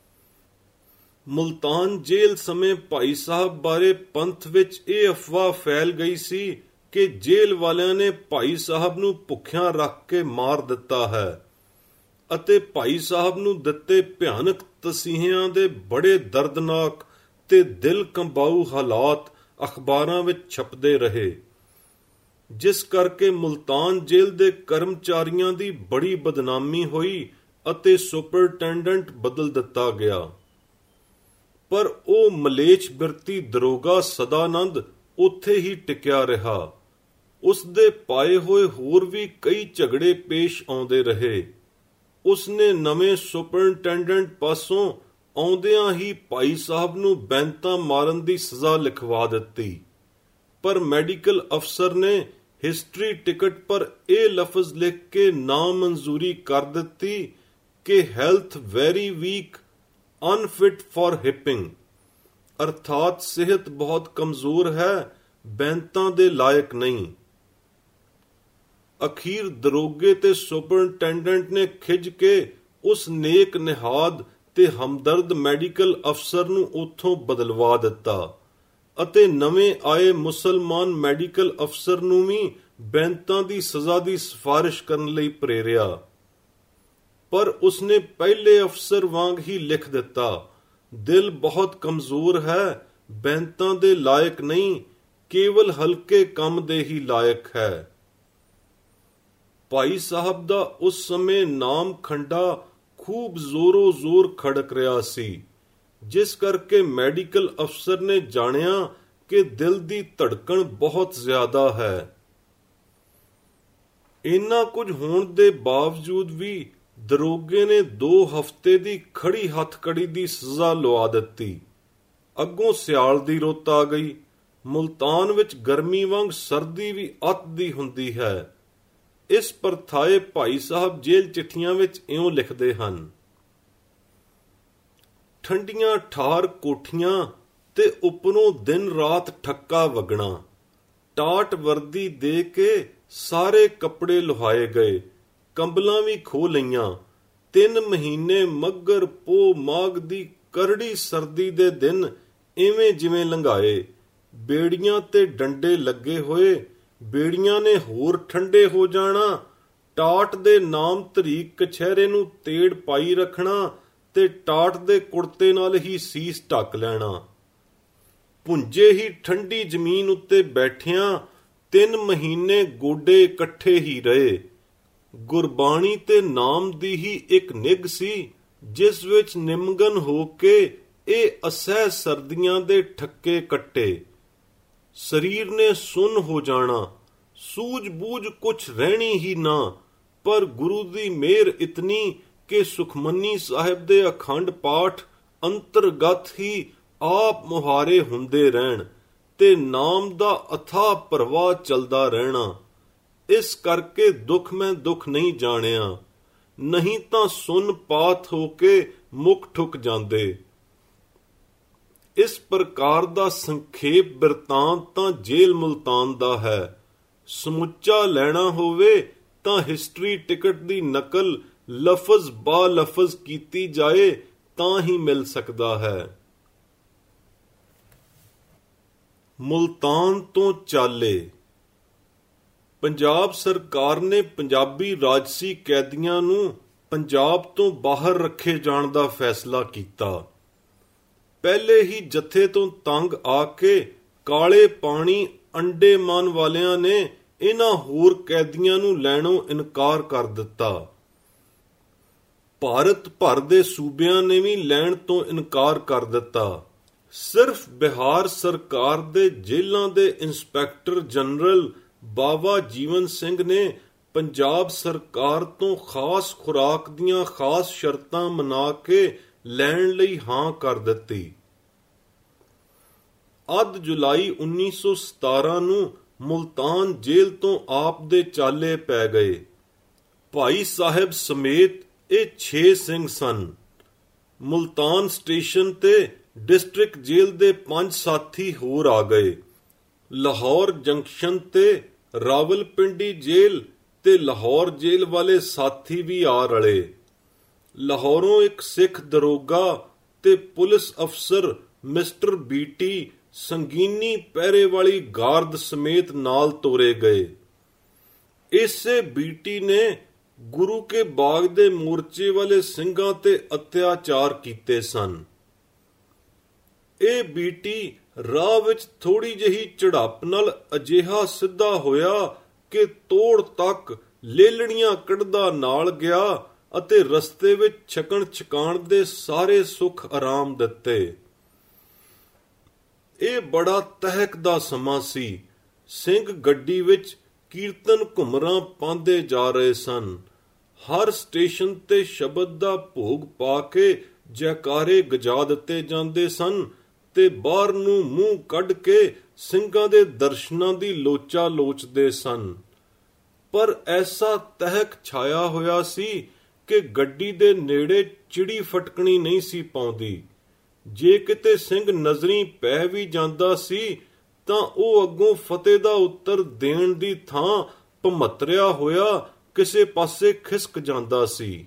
ਮੁਲਤਾਨ ਜੇਲ੍ਹ ਸਮੇਂ ਭਾਈ ਸਾਹਿਬ ਬਾਰੇ ਪੰਥ ਵਿੱਚ ਇਹ ਅਫਵਾਹ ਫੈਲ ਗਈ ਸੀ ਕਿ ਜੇਲ੍ਹ ਵਾਲਿਆਂ ਨੇ ਭਾਈ ਸਾਹਿਬ ਨੂੰ ਭੁੱਖਿਆਂ ਰੱਖ ਕੇ ਮਾਰ ਦਿੱਤਾ ਹੈ ਅਤੇ ਭਾਈ ਸਾਹਿਬ ਨੂੰ ਦਿੱਤੇ ਭਿਆਨਕ ਤਸੀਹਿਆਂ ਦੇ ਬੜੇ ਦਰਦਨਾਕ ਤੇ ਦਿਲ ਕੰਬਾਊ ਹਾਲਾਤ ਅਖਬਾਰਾਂ ਵਿੱਚ ਛਪਦੇ ਰਹੇ, ਜਿਸ ਕਰਕੇ ਮੁਲਤਾਨ ਜੇਲ੍ਹ ਦੇ ਕਰਮਚਾਰੀਆਂ ਦੀ ਬੜੀ ਬਦਨਾਮੀ ਹੋਈ ਅਤੇ ਸੁਪਰਟੈਂਡੈਂਟ ਬਦਲ ਦਿੱਤਾ ਗਿਆ। ਪਰ ਉਹ ਮਲੇਛ ਬਿਰਤੀ ਦਰੋਗਾ ਸਦਾਨੰਦ ਉੱਥੇ ਹੀ ਟਿਕਿਆ ਰਿਹਾ। ਉਸ ਦੇ ਪਾਏ ਹੋਏ ਹੋਰ ਵੀ ਕਈ ਝਗੜੇ ਪੇਸ਼ ਆਉਂਦੇ ਰਹੇ। ਉਸ ਨੇ ਨਵੇਂ ਸੁਪਰਟੈਂਡੈਂਟ ਪਾਸੋਂ ਆਉਂਦਿਆਂ ਹੀ ਭਾਈ ਸਾਹਿਬ ਨੂੰ ਬੈਂਤਾਂ ਮਾਰਨ ਦੀ ਸਜ਼ਾ ਲਿਖਵਾ ਦਿੱਤੀ, ਪਰ ਮੈਡੀਕਲ ਅਫਸਰ ਨੇ ਹਿਸਟਰੀ ਟਿਕਟ ਪਰ ਇਹ ਲਫ਼ਜ਼ ਲਿਖ ਕੇ ਨਾਮਨਜ਼ੂਰੀ ਕਰ ਦਿੱਤੀ ਕਿ health very weak, unfit for hipping, ਅਰਥਾਤ ਸਿਹਤ ਬਹੁਤ ਕਮਜ਼ੋਰ ਹੈ, ਬੈਂਤਾਂ ਦੇ ਲਾਇਕ ਨਹੀਂ। ਅਖੀਰ ਦਰੋਗੇ ਤੇ ਸੁਪਰਟੈਂਡੈਂਟ ਨੇ ਖਿੱਝ ਕੇ ਉਸ ਨੇਕ ਨਿਹਾਦ ਤੇ ਹਮਦਰਦ ਮੈਡੀਕਲ ਅਫਸਰ ਨੂੰ ਉੱਥੋਂ ਬਦਲਵਾ ਦਿੱਤਾ ਅਤੇ ਨਵੇਂ ਆਏ ਮੁਸਲਮਾਨ ਮੈਡੀਕਲ ਅਫਸਰ ਨੂੰ ਵੀ ਬੈਂਤਾਂ ਦੀ ਸਜ਼ਾ ਦੀ ਸਿਫਾਰਿਸ਼ ਕਰਨ ਲਈ ਪ੍ਰੇਰਿਆ। ਪਰ ਉਸਨੇ ਪਹਿਲੇ ਅਫਸਰ ਵਾਂਗ ਹੀ ਲਿਖ ਦਿੱਤਾ ਦਿਲ ਬਹੁਤ ਕਮਜ਼ੋਰ ਹੈ, ਬੈਂਤਾਂ ਦੇ ਲਾਇਕ ਨਹੀਂ, ਕੇਵਲ ਹਲਕੇ ਕੰਮ ਦੇ ਹੀ ਲਾਇਕ ਹੈ। ਭਾਈ ਸਾਹਿਬ ਦਾ ਉਸ ਸਮੇਂ ਨਾਮ ਖੰਡਾ ਖੂਬ ਜ਼ੋਰੋ ਜ਼ੋਰ ਖੜਕ ਰਿਹਾ ਸੀ, ਜਿਸ ਕਰਕੇ ਮੈਡੀਕਲ ਅਫਸਰ ਨੇ ਜਾਣਿਆ ਕਿ ਦਿਲ ਦੀ ਧੜਕਣ ਬਹੁਤ ਜ਼ਿਆਦਾ ਹੈ। ਇੰਨਾ ਕੁਝ ਹੋਣ ਦੇ ਬਾਵਜੂਦ ਵੀ ਦਰੋਗੇ ਨੇ ਦੋ ਹਫ਼ਤੇ ਦੀ ਖੜੀ ਹੱਥਕੜੀ ਦੀ ਸਜ਼ਾ ਲਵਾ ਦਿੱਤੀ। ਅੱਗੋਂ ਸਿਆਲ ਦੀ ਰੁੱਤ ਆ ਗਈ। ਮੁਲਤਾਨ ਵਿੱਚ ਗਰਮੀ ਵਾਂਗ ਸਰਦੀ ਵੀ ਅੱਤ ਦੀ ਹੁੰਦੀ ਹੈ। ਇਸ ਪਰਥਾਏ ਭਾਈ ਸਾਹਿਬ ਜੇਲ੍ਹ ਚਿੱਠੀਆਂ ਵਿੱਚ ਇਉਂ ਲਿਖਦੇ ਹਨ: ਠੰਡੀਆਂ ਠਾਰ ਕੋਠੀਆਂ ਤੇ ਉੱਪਰੋਂ ਦਿਨ ਰਾਤ ਠੱਕਾ ਵਗਣਾ, ਟਾਟ ਵਰਦੀ ਦੇ ਕੇ ਸਾਰੇ ਕੱਪੜੇ ਲੁਹਾਏ ਗਏ, ਕੰਬਲਾਂ ਵੀ ਖੋਹ ਲਈਆਂ। ਤਿੰਨ ਮਹੀਨੇ ਮੱਘਰ ਪੋ ਮਾਘ ਦੀ ਕਰੜੀ ਸਰਦੀ ਦੇ ਦਿਨ ਇਵੇਂ ਜਿਵੇਂ ਲੰਘਾਏ। ਬੇੜੀਆਂ ਤੇ ਡੰਡੇ ਲੱਗੇ ਹੋਏ, ਬੇੜੀਆਂ ਨੇ ਹੋਰ ਠੰਡੇ ਹੋ ਜਾਣਾ। ਟਾਟ ਦੇ ਨਾਮ ਧਰੀਕ ਕਛਹਿਰੇ ਨੂੰ ਤੇੜ ਪਾਈ ਰੱਖਣਾ ਤੇ ਟਾਟ ਦੇ ਕੁੜਤੇ ਨਾਲ ਹੀ ਸੀਸ ਢੱਕ ਲੈਣਾ। ਪੁੰਜੇ ਹੀ ਠੰਡੀ ਜ਼ਮੀਨ ਉੱਤੇ ਬੈਠਿਆਂ ਤਿੰਨ ਮਹੀਨੇ ਗੋਡੇ ਇਕੱਠੇ ਹੀ ਰਹੇ। ਗੁਰਬਾਣੀ ਤੇ ਨਾਮ ਦੀ ਹੀ ਇੱਕ ਨਿੱਘ ਸੀ, ਜਿਸ ਵਿੱਚ ਨਿਮਗਨ ਹੋ ਕੇ ਇਹ ਅਸਹਿ ਸਰਦੀਆਂ ਦੇ ਠੱਕੇ ਕੱਟੇ। ਸਰੀਰ ਨੇ ਸੁੰਨ ਹੋ ਜਾਣਾ, ਸੂਝ ਬੂਝ ਕੁਛ ਰਹਿਣੀ ਹੀ ਨਾ। ਪਰ ਗੁਰੂ ਦੀ ਮਿਹਰ ਇਤਨੀ ਕਿ ਸੁਖਮਨੀ ਸਾਹਿਬ ਦੇ ਅਖੰਡ ਪਾਠ ਅੰਤਰਗਤ ਹੀ ਆਪ ਮੁਹਾਰੇ ਹੁੰਦੇ ਰਹਿਣ ਤੇ ਨਾਮ ਦਾ ਅਥਾਹ ਪ੍ਰਵਾਹ ਚੱਲਦਾ ਰਹਿਣਾ। ਇਸ ਕਰਕੇ ਦੁੱਖ ਮੈਂ ਦੁੱਖ ਨਹੀਂ ਜਾਣਿਆ, ਨਹੀਂ ਤਾਂ ਸੁੰਨ ਪਾਤ ਹੋ ਕੇ ਮੁੱਕ ਠੁੱਕ ਜਾਂਦੇ। ਇਸ ਪ੍ਰਕਾਰ ਦਾ ਸੰਖੇਪ ਬਿਰਤਾਂਤ ਤਾਂ ਜੇਲ੍ਹ ਮੁਲਤਾਨ ਦਾ ਹੈ। ਸਮੁੱਚਾ ਲੈਣਾ ਹੋਵੇ ਤਾਂ ਹਿਸਟਰੀ ਟਿਕਟ ਦੀ ਨਕਲ ਲਫ਼ਜ਼ ਬਾ ਲਫ਼ਜ਼ ਕੀਤੀ ਜਾਏ ਤਾਂ ਹੀ ਮਿਲ ਸਕਦਾ ਹੈ। ਮੁਲਤਾਨ ਤੋਂ ਚਾਲੇ। ਪੰਜਾਬ ਸਰਕਾਰ ਨੇ ਪੰਜਾਬੀ ਰਾਜਸੀ ਕੈਦੀਆਂ ਨੂੰ ਪੰਜਾਬ ਤੋਂ ਬਾਹਰ ਰੱਖੇ ਜਾਣ ਦਾ ਫੈਸਲਾ ਕੀਤਾ। ਪਹਿਲੇ ਹੀ ਜੱਥੇ ਤੋਂ ਤੰਗ ਆ ਕੇ ਕਾਲੇ ਪਾਣੀ ਅੰਡੇਮਾਨ ਵਾਲਿਆਂ ਨੇ ਇਹਨਾਂ ਹੋਰ ਕੈਦੀਆਂ ਨੂੰ ਲੈਣੋਂ ਇਨਕਾਰ ਕਰ ਦਿੱਤਾ। ਭਾਰਤ ਭਰ ਦੇ ਸੂਬਿਆਂ ਨੇ ਵੀ ਲੈਣ ਤੋਂ ਇਨਕਾਰ ਕਰ ਦਿੱਤਾ। ਸਿਰਫ ਬਿਹਾਰ ਸਰਕਾਰ ਦੇ ਜੇਲ੍ਹਾਂ ਦੇ ਇੰਸਪੈਕਟਰ ਜਨਰਲ ਬਾਵਾ ਜੀਵਨ ਸਿੰਘ ਨੇ ਪੰਜਾਬ ਸਰਕਾਰ ਤੋਂ ਖਾਸ ਖੁਰਾਕ ਦੀਆਂ ਖਾਸ ਸ਼ਰਤਾਂ ਮਨਾ ਕੇ ਲੈਣ ਲਈ ਹਾਂ ਕਰ ਦਿੱਤੀ। ਅੱਧ ਜੁਲਾਈ ਉੱਨੀ ਸੌ ਸਤਾਰਾਂ ਨੂੰ ਮੁਲਤਾਨ ਜੇਲ੍ਹ ਤੋਂ ਆਪ ਦੇ ਚਾਲੇ ਪੈ ਗਏ। ਭਾਈ ਸਾਹਿਬ ਸਮੇਤ ਇਹ ਛੇ ਸਿੰਘ ਸਨ। ਮੁਲਤਾਨ ਸਟੇਸ਼ਨ ਤੇ ਡਿਸਟ੍ਰਿਕਟ ਜੇਲ੍ਹ ਦੇ ਪੰਜ ਸਾਥੀ ਹੋਰ ਆ ਗਏ। ਲਾਹੌਰ ਜੰਕਸ਼ਨ ਤੇ ਰਾਵਲਪਿੰਡੀ ਜੇਲ੍ਹ ਤੇ ਲਾਹੌਰ ਜੇਲ੍ਹ ਵਾਲੇ ਸਾਥੀ ਵੀ ਆ ਰਲੇ। ਲਾਹੌਰੋਂ ਇੱਕ ਸਿੱਖ ਦਰੋਗਾ ਤੇ ਪੁਲਿਸ ਅਫਸਰ ਮਿਸਟਰ ਬੀਟੀ ਸੰਗੀਨੀ ਪਹਿਰੇ ਵਾਲੀ ਗਾਰਦ ਸਮੇਤ ਨਾਲ ਤੋਰੇ ਗਏ। ਇਸੇ ਬੀਟੀ ਨੇ ਗੁਰੂ ਕੇ ਬਾਗ ਦੇ ਮੋਰਚੇ ਵਾਲੇ ਸਿੰਘਾਂ ਤੇ ਅਤਿਆਚਾਰ ਕੀਤੇ ਸਨ। ਇਹ ਬੀਟੀ ਰਾਹ ਵਿੱਚ ਥੋੜੀ ਜਿਹੀ ਝੜਪ ਨਾਲ ਅਜਿਹਾ ਸਿੱਧਾ ਹੋਇਆ ਕਿ ਤੋੜ ਤੱਕ ਲੇਲੜੀਆਂ ਕੱਢਦਾ ਨਾਲ ਗਿਆ ਅਤੇ ਰਸਤੇ ਵਿੱਚ ਛਕਣ ਛਕਾਣ ਦੇ ਸਾਰੇ ਸੁੱਖ ਆਰਾਮ ਦਿੱਤੇ। ਇਹ ਬੜਾ ਤਹਿਕ ਦਾ ਸਮਾਂ ਸੀ। ਸਿੰਘ ਗੱਡੀ ਵਿੱਚ ਕੀਰਤਨ ਘੁੰਮਰਾਂ ਪਾਉਂਦੇ ਜਾ ਰਹੇ ਸਨ। ਹਰ ਸਟੇਸ਼ਨ ਤੇ ਸ਼ਬਦ ਦਾ ਭੋਗ ਪਾ ਕੇ ਜੈਕਾਰੇ ਗਜਾ ਦਿੱਤੇ ਜਾਂਦੇ ਸਨ ਤੇ ਬਾਹਰ ਨੂੰ ਮੂੰਹ ਕੱਢ ਕੇ ਸਿੰਘਾਂ ਦੇ ਦਰਸ਼ਨਾਂ ਦੀ ਲੋਚਾ ਲੋਚਦੇ ਸਨ। ਪਰ ਐਸਾ ਤਹਿਕ ਛਾਇਆ ਹੋਇਆ ਸੀ ਕਿ ਗੱਡੀ ਦੇ ਨੇੜੇ ਚਿੜੀ ਫਟਕਣੀ ਨਹੀਂ ਸੀ ਪਾਉਂਦੀ। ਜੇ ਕਿਤੇ ਸਿੰਘ ਨਜ਼ਰੀ ਪੈ ਵੀ ਜਾਂਦਾ ਸੀ ਤਾਂ ਉਹ ਅੱਗੋਂ ਫਤਿਹ ਦਾ ਉੱਤਰ ਦੇਣ ਦੀ ਥਾਂ ਭਮਤਰਿਆ ਹੋਇਆ ਕਿਸੇ ਪਾਸੇ ਖਿਸਕ ਜਾਂਦਾ ਸੀ।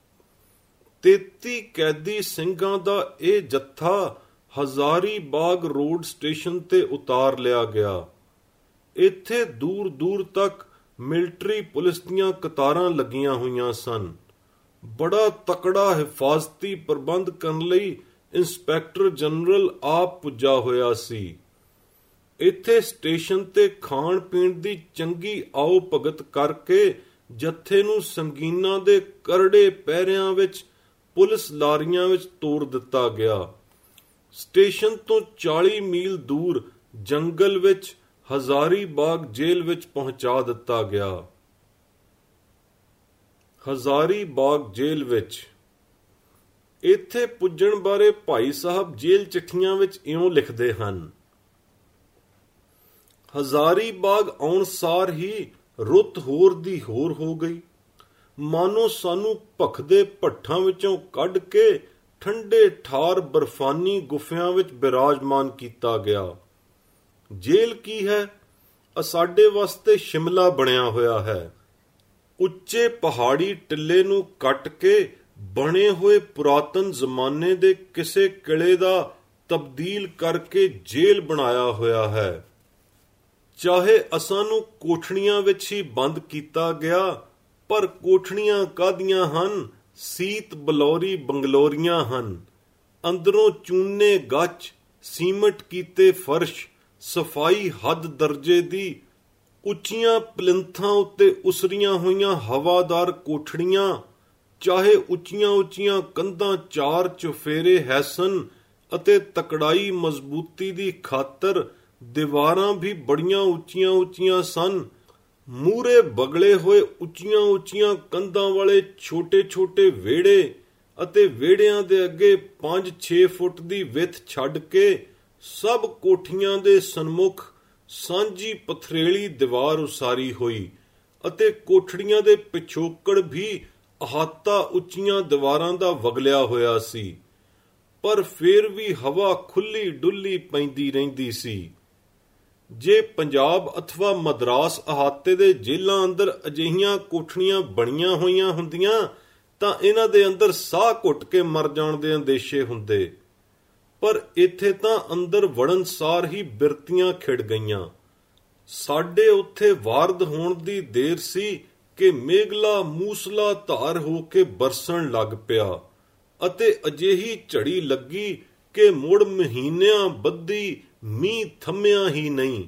ਤੇਤੀ ਕੈਦੀ ਸਿੰਘਾਂ ਦਾ ਇਹ ਜੱਥਾ ਹਜ਼ਾਰੀ ਬਾਗ ਰੋਡ ਸਟੇਸ਼ਨ ਤੇ ਉਤਾਰ ਲਿਆ ਗਿਆ। ਇੱਥੇ ਦੂਰ ਦੂਰ ਤੱਕ ਮਿਲਟਰੀ ਪੁਲਿਸ ਦੀਆਂ ਕਤਾਰਾਂ ਲੱਗੀਆਂ ਹੋਈਆਂ ਸਨ। ਬੜਾ ਤਕੜਾ ਹਿਫਾਜ਼ਤੀ ਪ੍ਰਬੰਧ ਕਰਨ ਲਈ ਇੰਸਪੈਕਟਰ ਜਨਰਲ ਆਪ ਪੁੱਜਾ ਹੋਇਆ ਸੀ। ਇੱਥੇ ਸਟੇਸ਼ਨ ਤੇ ਖਾਣ ਪੀਣ ਦੀ ਚੰਗੀ ਆਓ ਭਗਤ ਕਰਕੇ ਜੱਥੇ ਨੂੰ ਸੰਗੀਨਾਂ ਦੇ ਕਰੜੇ ਪਹਿਰਿਆਂ ਵਿੱਚ ਪੁਲਿਸ ਲਾਰੀਆਂ ਵਿੱਚ ਤੋੜ ਦਿੱਤਾ ਗਿਆ। ਸਟੇਸ਼ਨ ਤੋਂ ਚਾਲੀ ਮੀਲ ਦੂਰ ਜੰਗਲ ਵਿੱਚ ਹਜ਼ਾਰੀ ਬਾਗ ਜੇਲ੍ਹ ਵਿੱਚ ਪਹੁੰਚਾ ਦਿੱਤਾ ਗਿਆ। ਹਜ਼ਾਰੀ ਬਾਗ ਜੇਲ੍ਹ ਵਿੱਚ ਇੱਥੇ ਪੁੱਜਣ ਬਾਰੇ ਭਾਈ ਸਾਹਿਬ ਜੇਲ੍ਹ ਚਿੱਠੀਆਂ ਵਿੱਚ ਇਉਂ ਲਿਖਦੇ ਹਨ। ਹਜ਼ਾਰੀ ਬਾਗ ਆਉਣ ਸਾਰ ਹੀ ਰੁੱਤ ਹੋਰ ਦੀ ਹੋਰ ਹੋ ਗਈ। ਮਾਨੋ ਸਾਨੂੰ ਭਖਦੇ ਭੱਠਾਂ ਵਿੱਚੋਂ ਕੱਢ ਕੇ ਠੰਡੇ ਠਾਰ ਬਰਫਾਨੀ ਗੁਫਿਆਂ ਵਿੱਚ ਬਿਰਾਜਮਾਨ ਕੀਤਾ ਗਿਆ। ਜੇਲ੍ਹ ਕੀ ਹੈ? ਸਾਡੇ ਵਾਸਤੇ ਸ਼ਿਮਲਾ ਬਣਿਆ ਹੋਇਆ ਹੈ। ਉੱਚੇ ਪਹਾੜੀ ਟਿੱਲੇ ਨੂੰ ਕੱਟ ਕੇ ਬਣੇ ਹੋਏ ਪੁਰਾਤਨ ਜ਼ਮਾਨੇ ਦੇ ਕਿਸੇ ਕਿਲੇ ਦਾ ਤਬਦੀਲ ਕਰਕੇ ਜੇਲ੍ਹ ਬਣਾਇਆ ਹੋਇਆ ਹੈ। ਚਾਹੇ ਅਸਾਂ ਨੂੰ ਕੋਠੜੀਆਂ ਵਿੱਚ ਹੀ ਬੰਦ ਕੀਤਾ ਗਿਆ, ਪਰ ਕੋਠੜੀਆਂ ਕਾਹਦੀਆਂ ਹਨ? ਸੀਤ ਬਲੌਰੀ ਬੰਗਲੋਰੀਆਂ ਹਨ। ਅੰਦਰੋਂ ਚੂਨੇ ਗੱਚ, ਸੀਮਟ ਕੀਤੇ ਫਰਸ਼, ਸਫਾਈ ਹੱਦ ਦਰਜੇ ਦੀ, ਉੱਚੀਆਂ ਪਲਿੰਥਾਂ ਉੱਤੇ ਉਸਰੀਆਂ ਹੋਈਆਂ ਹਵਾਦਾਰ ਕੋਠੜੀਆਂ, ਚਾਹੇ ਉੱਚੀਆਂ ਉੱਚੀਆਂ ਕੰਧਾਂ ਚਾਰ ਚੁਫੇਰੇ ਹੈਸਨ ਅਤੇ ਤਕੜਾਈ ਮਜ਼ਬੂਤੀ ਦੀ ਖਾਤਰ ਦੀਵਾਰਾਂ ਵੀ ਬੜੀਆਂ ਉੱਚੀਆਂ ਉੱਚੀਆਂ ਸਨ। ਮੂਹਰੇ ਬਗਲੇ ਹੋਏ ਉੱਚੀਆਂ ਉੱਚੀਆਂ ਕੰਧਾਂ ਵਾਲੇ ਛੋਟੇ ਛੋਟੇ ਵਿਹੜੇ ਅਤੇ ਵਿਹੜਿਆਂ ਦੇ ਅੱਗੇ ਪੰਜ ਛੇ ਫੁੱਟ ਦੀ ਵਿੱਥ ਛੱਡ ਕੇ ਸਭ ਕੋਠੀਆਂ ਦੇ ਸਨਮੁਖ ਸਾਂਝੀ ਪਥਰੇਲੀ ਦੀਵਾਰ ਉਸਾਰੀ ਹੋਈ ਅਤੇ ਕੋਠੜੀਆਂ ਦੇ ਪਿਛੋਕੜ ਵੀ ਅਹਾਤਾ ਉੱਚੀਆਂ ਦੀਵਾਰਾਂ ਦਾ ਵਗਲਿਆ ਹੋਇਆ ਸੀ। ਪਰ ਫਿਰ ਵੀ ਹਵਾ ਖੁੱਲੀ ਡੁੱਲੀ ਪੈਂਦੀ ਰਹਿੰਦੀ ਸੀ। ਜੇ ਪੰਜਾਬ ਅਥਵਾ ਮਦਰਾਸ ਅਹਾਤੇ ਦੇ ਜੇਲ੍ਹਾਂ ਅੰਦਰ ਅਜਿਹੀਆਂ ਕੋਠੜੀਆਂ ਬਣੀਆਂ ਹੋਈਆਂ ਹੁੰਦੀਆਂ ਤਾਂ ਇਹਨਾਂ ਦੇ ਅੰਦਰ ਸਾਹ ਘੁੱਟ ਕੇ ਮਰ ਜਾਣ ਦੇ ਅੰਦੇਸ਼ੇ ਹੁੰਦੇ। ਪਰ ਇੱਥੇ ਤਾਂ ਅੰਦਰ ਵੜਨ ਸਾਰ ਹੀ ਬਿਰਤੀਆਂ ਖਿੜ ਗਈਆਂ। ਸਾਡੇ ਉੱਥੇ ਵਾਰਦ ਹੋਣ ਦੀ ਦੇਰ ਸੀ ਕਿ ਮੇਘਲਾ ਮੂਸਲਾ ਧਾਰ ਹੋ ਕੇ ਬਰਸਣ ਲੱਗ ਪਿਆ ਅਤੇ ਅਜਿਹੀ ਝੜੀ ਲੱਗੀ ਕਿ ਮੁੜ ਮਹੀਨਿਆਂ ਬੱਧੀ ਮੀਂਹ ਥੰਮਿਆ ਹੀ ਨਹੀਂ।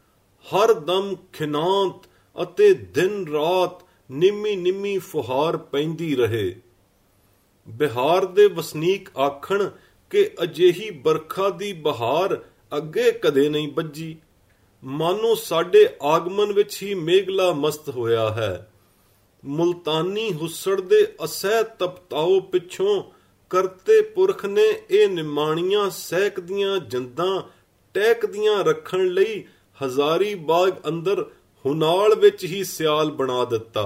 ਹਰ ਦਮ ਖਿਨਾਤ ਅਤੇ ਦਿਨ ਰਾਤ ਨਿੰਮੀ ਨਿੰਮੀ ਫੁਹਾਰ ਪੈਂਦੀ ਰਹੇ। ਬਿਹਾਰ ਦੇ ਵਸਨੀਕ ਆਖਣ ਕਿ ਅਜਿਹੀ ਬਰਖਾ ਦੀ ਬਹਾਰ ਅੱਗੇ ਕਦੇ ਨਹੀਂ ਬੱਜੀ। ਮਾਨੋ ਸਾਡੇ ਆਗਮਨ ਵਿੱਚ ਹੀ ਮੇਘਲਾ ਮਸਤ ਹੋਇਆ ਹੈ। ਮੁਲਤਾਨੀ ਹੁੱਸੜ ਦੇ ਅਸਹਿ ਤਪਤਾਓ ਪਿੱਛੋਂ ਕਰਤੇ ਪੁਰਖ ਨੇ ਇਹ ਨਿਮਾਣੀਆਂ ਸਹਿਕਦੀਆਂ ਜਿੰਦਾਂ ਟਹਿਕਦੀਆਂ ਰੱਖਣ ਲਈ ਹਜ਼ਾਰੀ ਬਾਗ ਅੰਦਰ ਹੁਨਾਲ ਵਿੱਚ ਹੀ ਸਿਆਲ ਬਣਾ ਦਿੱਤਾ।